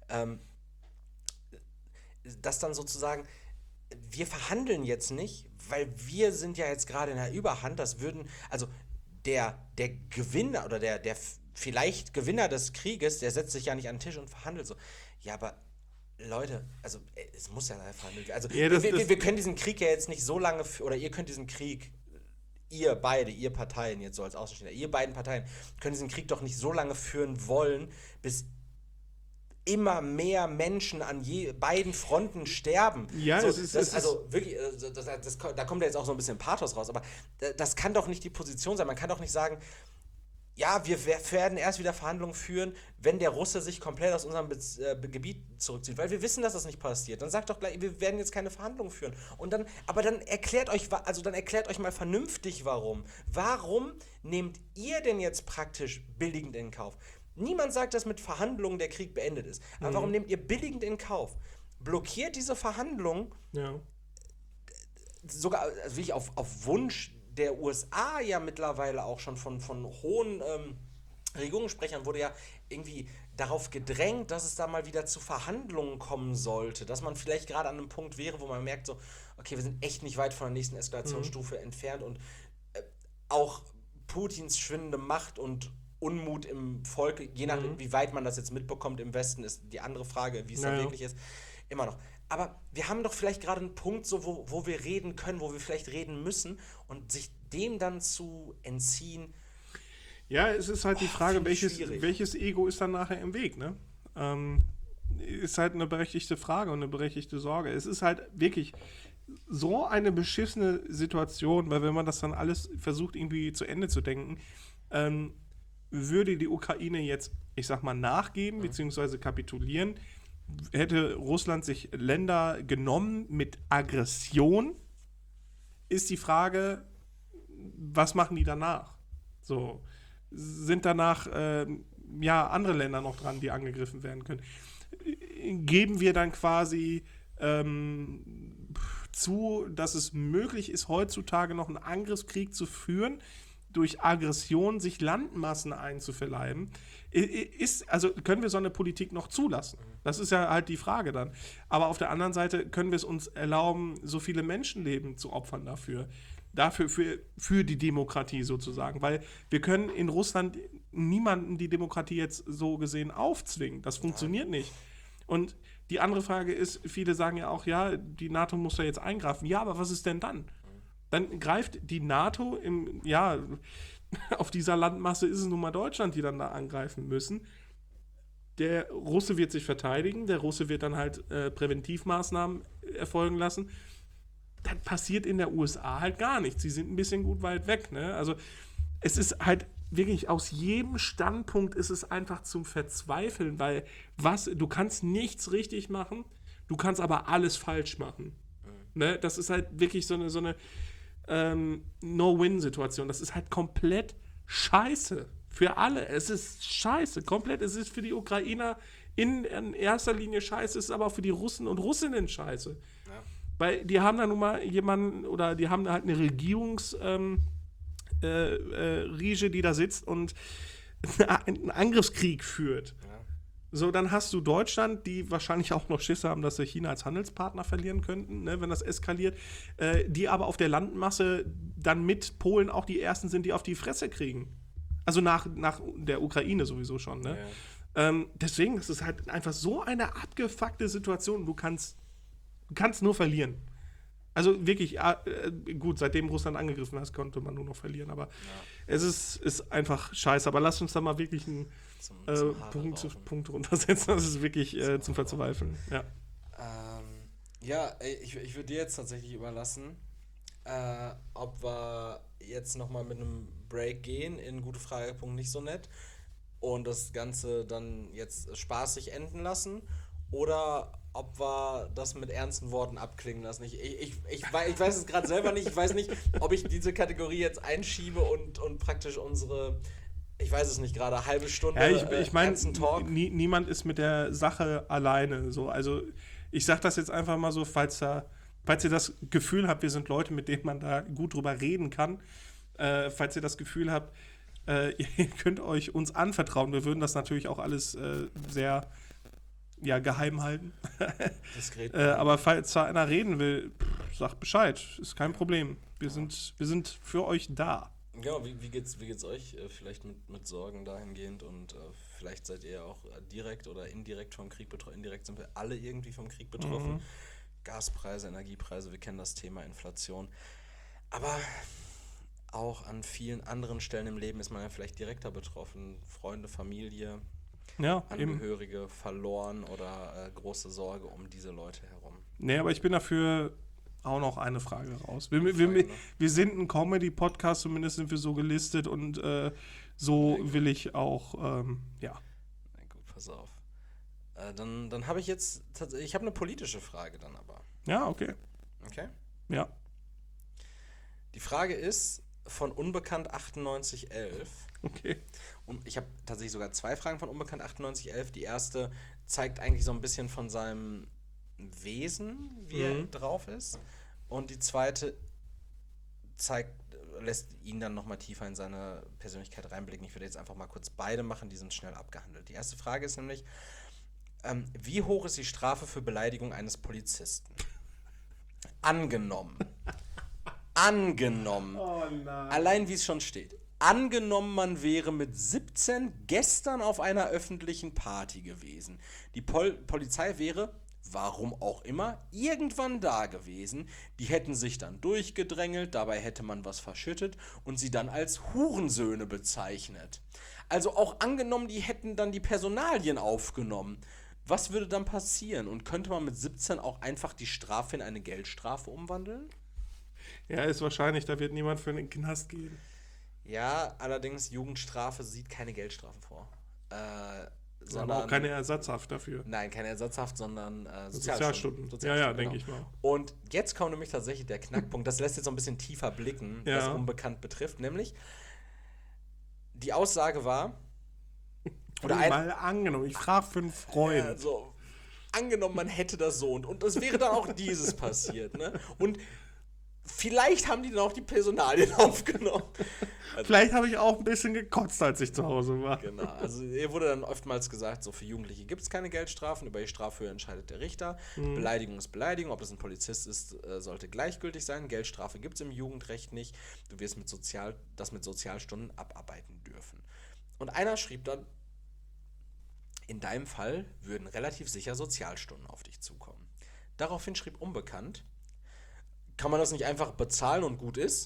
dass dann sozusagen, wir verhandeln jetzt nicht, weil wir sind ja jetzt gerade in der Überhand, also der Gewinner oder der vielleicht Gewinner des Krieges, der setzt sich ja nicht an den Tisch und verhandelt so. Ja, aber Leute, also es muss ja verhandelt werden. Also Ja, wir können diesen Krieg ja jetzt nicht so lange, oder ihr könnt diesen Krieg, ihr Parteien, jetzt so als Außenstehender, ihr beiden Parteien, können diesen Krieg doch nicht so lange führen wollen, bis immer mehr Menschen an beiden Fronten sterben. Ja, so, es ist also wirklich, da kommt ja jetzt auch so ein bisschen Pathos raus, aber das kann doch nicht die Position sein. Man kann doch nicht sagen, ja, wir werden erst wieder Verhandlungen führen, wenn der Russe sich komplett aus unserem Gebiet zurückzieht. Weil wir wissen, dass das nicht passiert. Dann sagt doch gleich, wir werden jetzt keine Verhandlungen führen. Aber dann erklärt euch mal vernünftig, warum. Warum nehmt ihr denn jetzt praktisch billigend in Kauf? Niemand sagt, dass mit Verhandlungen der Krieg beendet ist. Aber warum nehmt ihr billigend in Kauf? Blockiert diese Verhandlungen, ja. sogar also wirklich auf Wunsch der USA ja mittlerweile auch schon von hohen Regierungssprechern wurde ja irgendwie darauf gedrängt, dass es da mal wieder zu Verhandlungen kommen sollte. Dass man vielleicht gerade an einem Punkt wäre, wo man merkt so, okay, wir sind echt nicht weit von der nächsten Eskalationsstufe entfernt und auch Putins schwindende Macht und Unmut im Volk, je nachdem, wie weit man das jetzt mitbekommt im Westen, ist die andere Frage, wie es dann wirklich ist, immer noch. Aber wir haben doch vielleicht gerade einen Punkt, so, wo wir reden können, wo wir vielleicht reden müssen und sich dem dann zu entziehen. Ja, es ist halt die Frage, welches Ego ist dann nachher im Weg, ne? Ist halt eine berechtigte Frage und eine berechtigte Sorge. Es ist halt wirklich so eine beschissene Situation, weil wenn man das dann alles versucht irgendwie zu Ende zu denken, würde die Ukraine jetzt, ich sag mal, nachgeben bzw. kapitulieren, hätte Russland sich Länder genommen mit Aggression, ist die Frage, was machen die danach? So, sind danach andere Länder noch dran, die angegriffen werden können? Geben wir dann quasi zu, dass es möglich ist, heutzutage noch einen Angriffskrieg zu führen, durch Aggression sich Landmassen einzuverleiben, also können wir so eine Politik noch zulassen? Das ist ja halt die Frage dann. Aber auf der anderen Seite können wir es uns erlauben, so viele Menschenleben zu opfern dafür für die Demokratie sozusagen, weil wir können in Russland niemanden die Demokratie jetzt so gesehen aufzwingen. Das funktioniert nicht. Und die andere Frage ist, viele sagen ja auch, ja, die NATO muss da jetzt eingreifen. Ja, aber was ist denn dann? Dann greift die NATO auf dieser Landmasse ist es nun mal Deutschland, die dann da angreifen müssen. Der Russe wird sich verteidigen, der Russe wird dann halt Präventivmaßnahmen erfolgen lassen. Dann passiert in der USA halt gar nichts. Sie sind ein bisschen gut weit weg, ne? Also es ist halt wirklich, aus jedem Standpunkt ist es einfach zum Verzweifeln, weil du kannst nichts richtig machen, du kannst aber alles falsch machen. Ne? Das ist halt wirklich so eine No-Win-Situation. Das ist halt komplett scheiße für alle. Es ist scheiße, komplett. Es ist für die Ukrainer in erster Linie scheiße, es ist aber auch für die Russen und Russinnen scheiße. Ja. Weil die haben da nun mal jemanden, oder die haben da halt eine Regierungsriege, die da sitzt und einen Angriffskrieg führt. Ja. So, dann hast du Deutschland, die wahrscheinlich auch noch Schiss haben, dass sie China als Handelspartner verlieren könnten, ne, wenn das eskaliert, die aber auf der Landmasse dann mit Polen auch die Ersten sind, die auf die Fresse kriegen. Also nach der Ukraine sowieso schon. Ne? Ja. Deswegen ist es halt einfach so eine abgefuckte Situation. Du kannst nur verlieren. Also wirklich, gut, seitdem Russland angegriffen hat, konnte man nur noch verlieren. Aber es ist einfach scheiße. Aber lass uns da mal wirklich einen Punkt runtersetzen. Das ist wirklich zum Verzweifeln. Ja. Ich würde dir jetzt tatsächlich überlassen, ob wir jetzt nochmal mit einem Break gehen in Gute Frage, Punkt nicht so nett. und das Ganze dann jetzt spaßig enden lassen oder ob wir das mit ernsten Worten abklingen lassen. Ich weiß es gerade selber nicht. Ich weiß nicht, ob ich diese Kategorie jetzt einschiebe und praktisch unsere, ich weiß es nicht gerade, halbe Stunde ich meine, ernsten Talk. niemand ist mit der Sache alleine. So. Also ich sag das jetzt einfach mal so, falls ihr das Gefühl habt, wir sind Leute, mit denen man da gut drüber reden kann, falls ihr das Gefühl habt, ihr könnt euch uns anvertrauen. Wir würden das natürlich auch alles sehr geheim halten. Diskret. Aber falls da einer reden will, sagt Bescheid. Ist kein Problem. Wir sind für euch da. Ja, wie geht's euch? Vielleicht mit Sorgen dahingehend und vielleicht seid ihr auch direkt oder indirekt vom Krieg betroffen. Indirekt sind wir alle irgendwie vom Krieg betroffen. Gaspreise, Energiepreise, wir kennen das Thema Inflation. Aber auch an vielen anderen Stellen im Leben ist man ja vielleicht direkter betroffen. Freunde, Familie, Angehörige verloren oder große Sorge um diese Leute herum. Nee, aber ich bin dafür auch noch eine Frage raus. Wir sind ein Comedy-Podcast, zumindest sind wir so gelistet und so will ich auch, Na gut, pass auf. Dann habe ich jetzt tatsächlich, ich habe eine politische Frage dann aber. Ja, okay. Okay? Ja. Die Frage ist von Unbekannt 9811. Okay. Und ich habe tatsächlich sogar 2 Fragen von Unbekannt 9811. Die erste zeigt eigentlich so ein bisschen von seinem Wesen, wie er drauf ist. Und die zweite lässt ihn dann nochmal tiefer in seine Persönlichkeit reinblicken. Ich würde jetzt einfach mal kurz beide machen, die sind schnell abgehandelt. Die erste Frage ist nämlich, wie hoch ist die Strafe für Beleidigung eines Polizisten? Angenommen. Oh nein. Allein wie es schon steht. Angenommen, man wäre mit 17 gestern auf einer öffentlichen Party gewesen. Die Polizei wäre, warum auch immer, irgendwann da gewesen. Die hätten sich dann durchgedrängelt, dabei hätte man was verschüttet und sie dann als Hurensöhne bezeichnet. Also auch angenommen, die hätten dann die Personalien aufgenommen. Was würde dann passieren? Und könnte man mit 17 auch einfach die Strafe in eine Geldstrafe umwandeln? Ja, ist wahrscheinlich, da wird niemand für einen Knast gehen. Ja, allerdings Jugendstrafe sieht keine Geldstrafe vor. Sondern aber auch keine Ersatzhaft dafür. Nein, keine Ersatzhaft, sondern Sozialstunden. Ja, denke ich mal. Und jetzt kommt nämlich tatsächlich der Knackpunkt, das lässt jetzt so ein bisschen tiefer blicken, was Unbekannt betrifft, nämlich die Aussage war, mal angenommen, ich frage für einen Freund. Angenommen, man hätte das so und es wäre dann auch dieses passiert, ne? Und vielleicht haben die dann auch die Personalien aufgenommen. Also, vielleicht habe ich auch ein bisschen gekotzt, als ich zu Hause war. Genau, also hier wurde dann oftmals gesagt, so für Jugendliche gibt es keine Geldstrafen, über die Straфhöhe entscheidet der Richter. Beleidigung ist Beleidigung, ob das ein Polizist ist, sollte gleichgültig sein. Geldstrafe gibt es im Jugendrecht nicht. Du wirst mit Sozialstunden abarbeiten dürfen. Und einer schrieb dann, in deinem Fall würden relativ sicher Sozialstunden auf dich zukommen. Daraufhin schrieb Unbekannt, kann man das nicht einfach bezahlen und gut ist?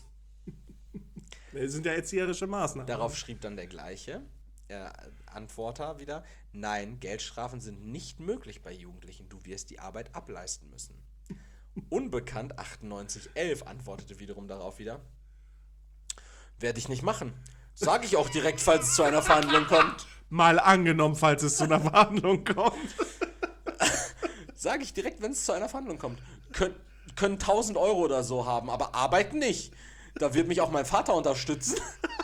Das sind ja erzieherische Maßnahmen. Darauf schrieb dann der gleiche Antworter wieder, nein, Geldstrafen sind nicht möglich bei Jugendlichen, du wirst die Arbeit ableisten müssen. Unbekannt 9811 antwortete wiederum darauf wieder, werde ich nicht machen. Sag ich auch direkt, falls es zu einer Verhandlung kommt. Mal angenommen, falls es zu einer Verhandlung kommt. Sag ich direkt, wenn es zu einer Verhandlung kommt. Können 1.000 Euro oder so haben, aber arbeiten nicht. Da wird mich auch mein Vater unterstützen.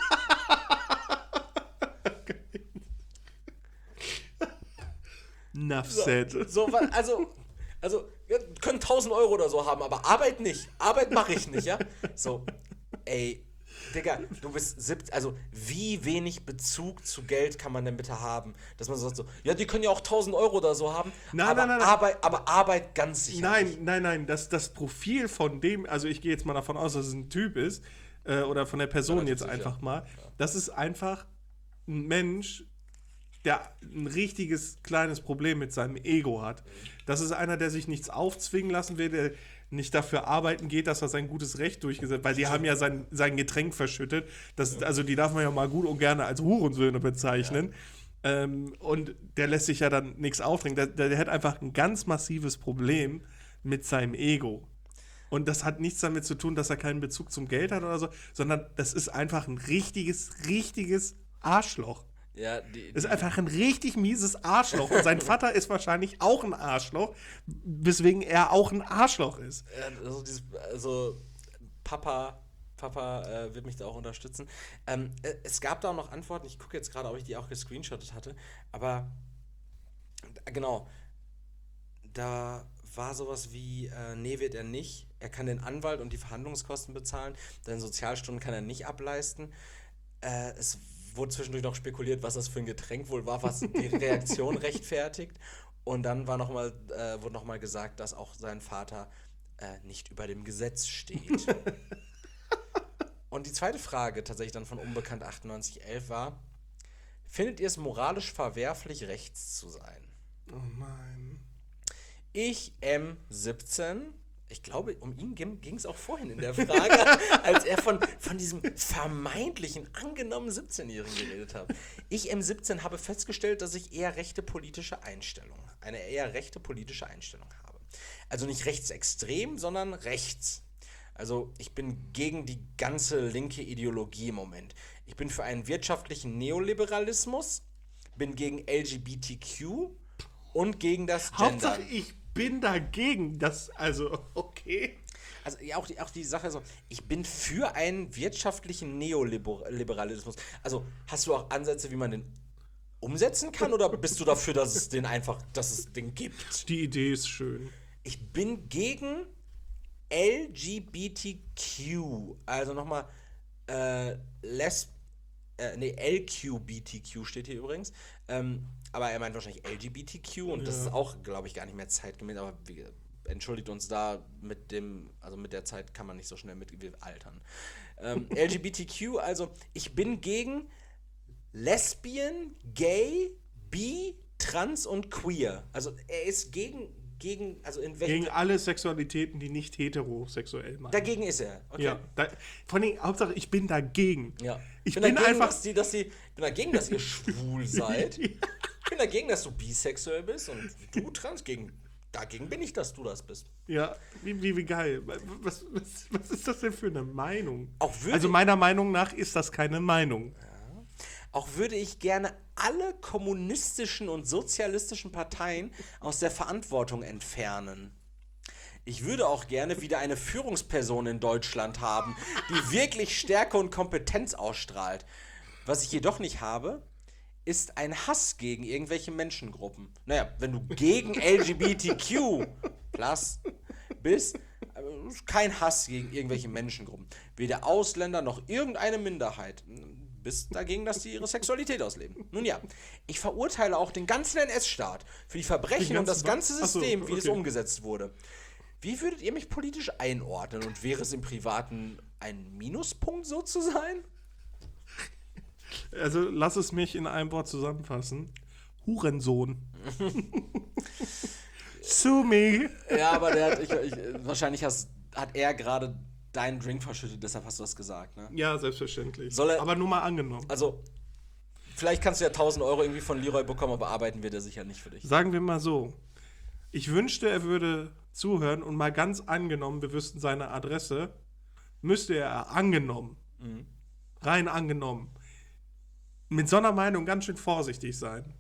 Enough said. Also können 1.000 Euro oder so haben, aber Arbeit nicht. Arbeit mache ich nicht, ja? So, ey, Digga, du bist 17, also wie wenig Bezug zu Geld kann man denn bitte haben? Dass man so sagt, ja, die können ja auch 1.000 Euro oder so haben, nein. aber Arbeit ganz sicher nicht. Nein, das Profil von dem, also ich gehe jetzt mal davon aus, dass es ein Typ ist, oder von der Person jetzt einfach mal, das ist einfach ein Mensch, der ein richtiges kleines Problem mit seinem Ego hat. Das ist einer, der sich nichts aufzwingen lassen will, der nicht dafür arbeiten geht, dass er sein gutes Recht durchgesetzt, weil die haben ja sein Getränk verschüttet. Also die darf man ja mal gut und gerne als Hurensöhne bezeichnen. Ja. Und der lässt sich ja dann nichts aufdrängen. Der hat einfach ein ganz massives Problem mit seinem Ego. Und das hat nichts damit zu tun, dass er keinen Bezug zum Geld hat oder so, sondern das ist einfach ein richtiges Arschloch. Ja, Ist einfach ein richtig mieses Arschloch. Und sein Vater ist wahrscheinlich auch ein Arschloch, weswegen er auch ein Arschloch ist. also Papa wird mich da auch unterstützen. Es gab da auch noch Antworten. Ich gucke jetzt gerade, ob ich die auch gescreenshottet hatte. Aber genau, da war sowas wie, nee, wird er nicht. Er kann den Anwalt und die Verhandlungskosten bezahlen. Seine Sozialstunden kann er nicht ableisten. Es wurde zwischendurch noch spekuliert, was das für ein Getränk wohl war, was die Reaktion rechtfertigt. Und dann wurde nochmal gesagt, dass auch sein Vater nicht über dem Gesetz steht. Und die zweite Frage, tatsächlich dann von Unbekannt 9811 war, findet ihr es moralisch verwerflich, rechts zu sein? Oh nein. Ich M17, ich glaube, um ihn ging es auch vorhin in der Frage, als er von diesem vermeintlichen, angenommen 17-Jährigen geredet hat. Ich M17 habe festgestellt, dass ich eine eher rechte politische Einstellung habe. Also nicht rechtsextrem, sondern rechts. Also ich bin gegen die ganze linke Ideologie im Moment. Ich bin für einen wirtschaftlichen Neoliberalismus, bin gegen LGBTQ und gegen das Gender. Hauptsache, ich bin dagegen. Okay. Also ja, auch die Sache so, ich bin für einen wirtschaftlichen Neoliberalismus. Also hast du auch Ansätze, wie man den umsetzen kann, oder bist du dafür, dass es den gibt? Die Idee ist schön. Ich bin gegen LGBTQ, also nochmal LQBTQ steht hier übrigens, aber er meint wahrscheinlich LGBTQ und das ist auch, glaube ich, gar nicht mehr zeitgemäß, aber entschuldigt uns da, mit der Zeit kann man nicht so schnell wir altern. LGBTQ, also ich bin gegen Lesbian, Gay, Bi, Trans und Queer. Also er ist gegen alle Sexualitäten, die nicht heterosexuell machen. Dagegen ist er. Okay. Ja, vor allem, Hauptsache, ich bin dagegen. Ja. Ich bin dagegen, einfach. ich bin dagegen, dass ihr schwul seid. Ich bin dagegen, dass du bisexuell bist und du trans. Dagegen bin ich, dass du das bist. Ja, wie geil. Was ist das denn für eine Meinung? Also meiner Meinung nach ist das keine Meinung. Auch würde ich gerne alle kommunistischen und sozialistischen Parteien aus der Verantwortung entfernen. Ich würde auch gerne wieder eine Führungsperson in Deutschland haben, die wirklich Stärke und Kompetenz ausstrahlt. Was ich jedoch nicht habe, ist ein Hass gegen irgendwelche Menschengruppen. Naja, wenn du gegen LGBTQ+ bist, kein Hass gegen irgendwelche Menschengruppen. Weder Ausländer noch irgendeine Minderheit. Bist dagegen, dass die ihre Sexualität ausleben. Nun ja, ich verurteile auch den ganzen NS-Staat für die Verbrechen und das ganze System, wie es umgesetzt wurde. Wie würdet ihr mich politisch einordnen und wäre es im Privaten ein Minuspunkt, so zu sein? Also lass es mich in einem Wort zusammenfassen. Hurensohn. Sue me. Ja, aber wahrscheinlich hat er gerade deinen Drink verschüttet, deshalb hast du das gesagt, ne? Ja, selbstverständlich. Aber nur mal angenommen. Also, vielleicht kannst du ja 1.000 € irgendwie von Leroy bekommen, aber arbeiten wird er sicher nicht für dich. Sagen wir mal so. Ich wünschte, er würde zuhören und mal ganz angenommen, wir wüssten seine Adresse, müsste er rein angenommen, mit so einer Meinung ganz schön vorsichtig sein.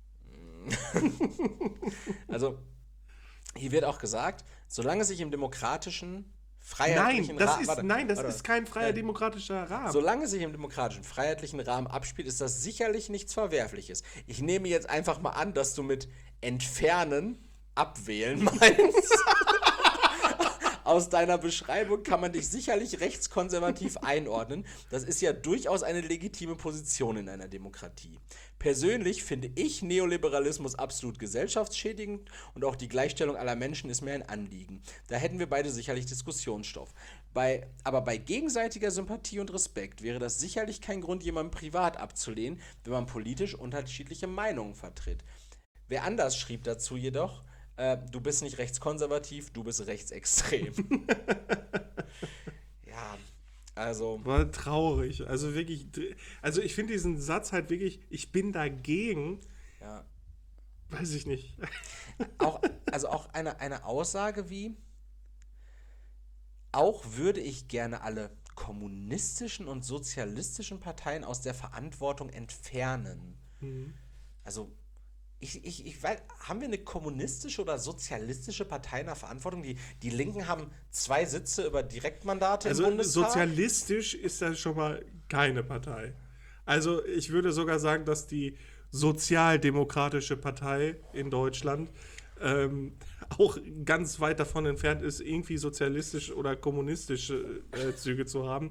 Also, hier wird auch gesagt, solange sich im demokratischen freiheitlichen Rahmen... Das ist kein freier demokratischer Rahmen. Solange sich im demokratischen, freiheitlichen Rahmen abspielt, ist das sicherlich nichts Verwerfliches. Ich nehme jetzt einfach mal an, dass du mit entfernen, abwählen meinst. Aus deiner Beschreibung kann man dich sicherlich rechtskonservativ einordnen. Das ist ja durchaus eine legitime Position in einer Demokratie. Persönlich finde ich Neoliberalismus absolut gesellschaftsschädigend und auch die Gleichstellung aller Menschen ist mir ein Anliegen. Da hätten wir beide sicherlich Diskussionsstoff. Aber bei gegenseitiger Sympathie und Respekt wäre das sicherlich kein Grund, jemanden privat abzulehnen, wenn man politisch unterschiedliche Meinungen vertritt. Wer anders schrieb dazu jedoch, du bist nicht rechtskonservativ, du bist rechtsextrem. Ja, also... War traurig. Also wirklich, ich finde diesen Satz halt wirklich, ich bin dagegen, ja. Weiß ich nicht. Auch eine Aussage wie, auch würde ich gerne alle kommunistischen und sozialistischen Parteien aus der Verantwortung entfernen. Also, ich weiß, haben wir eine kommunistische oder sozialistische Partei in der Verantwortung? Die Linken haben 2 Sitze über Direktmandate Also im Bundestag. sozialistisch ist das schon mal keine Partei. Also ich würde sogar sagen, dass die Sozialdemokratische Partei in Deutschland auch ganz weit davon entfernt ist, irgendwie sozialistische oder kommunistische Züge zu haben.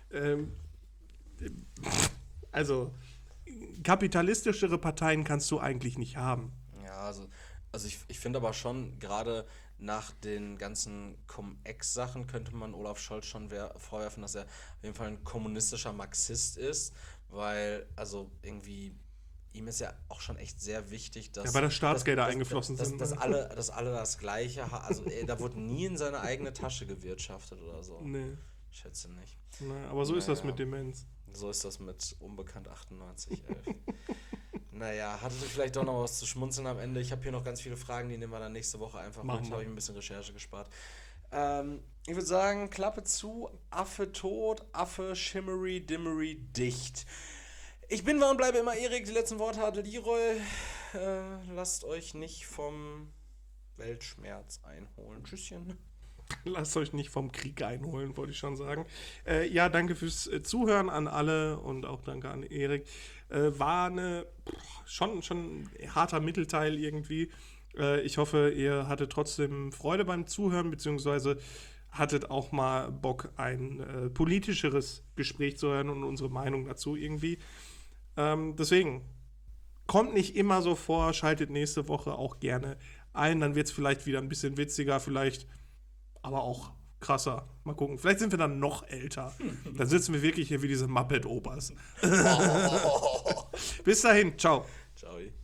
Also kapitalistischere Parteien kannst du eigentlich nicht haben. Ja, also ich finde aber schon, gerade nach den ganzen Cum-Ex-Sachen könnte man Olaf Scholz schon vorwerfen, dass er auf jeden Fall ein kommunistischer Marxist ist, weil, also irgendwie, ihm ist ja auch schon echt sehr wichtig, dass... Ja, weil da Staatsgelder eingeflossen sind. Dass alle das Gleiche haben. Also da wurde nie in seine eigene Tasche gewirtschaftet oder so. Nee. Ich schätze nicht. Na, aber so ist das mit Demenz. So ist das mit Unbekannt 9811. Naja, hattet ihr vielleicht doch noch was zu schmunzeln am Ende? Ich habe hier noch ganz viele Fragen, die nehmen wir dann nächste Woche einfach mit. Da habe ich ein bisschen Recherche gespart. Ich würde sagen, Klappe zu, Affe tot, Affe shimmery, dimmery, dicht. Ich bin, war und bleibe immer Erik. Die letzten Worte hat Leroy. Lasst euch nicht vom Weltschmerz einholen. Tschüsschen. Lasst euch nicht vom Krieg einholen, wollte ich schon sagen. Ja, danke fürs Zuhören an alle und auch danke an Erik. War eine schon ein harter Mittelteil irgendwie. Ich hoffe, ihr hattet trotzdem Freude beim Zuhören, beziehungsweise hattet auch mal Bock, ein politischeres Gespräch zu hören und unsere Meinung dazu irgendwie. Deswegen, kommt nicht immer so vor, schaltet nächste Woche auch gerne ein, dann wird es vielleicht wieder ein bisschen witziger, vielleicht aber auch krasser. Mal gucken. Vielleicht sind wir dann noch älter. Dann sitzen wir wirklich hier wie diese Muppet-Opas. Bis dahin. Ciao. Ciao.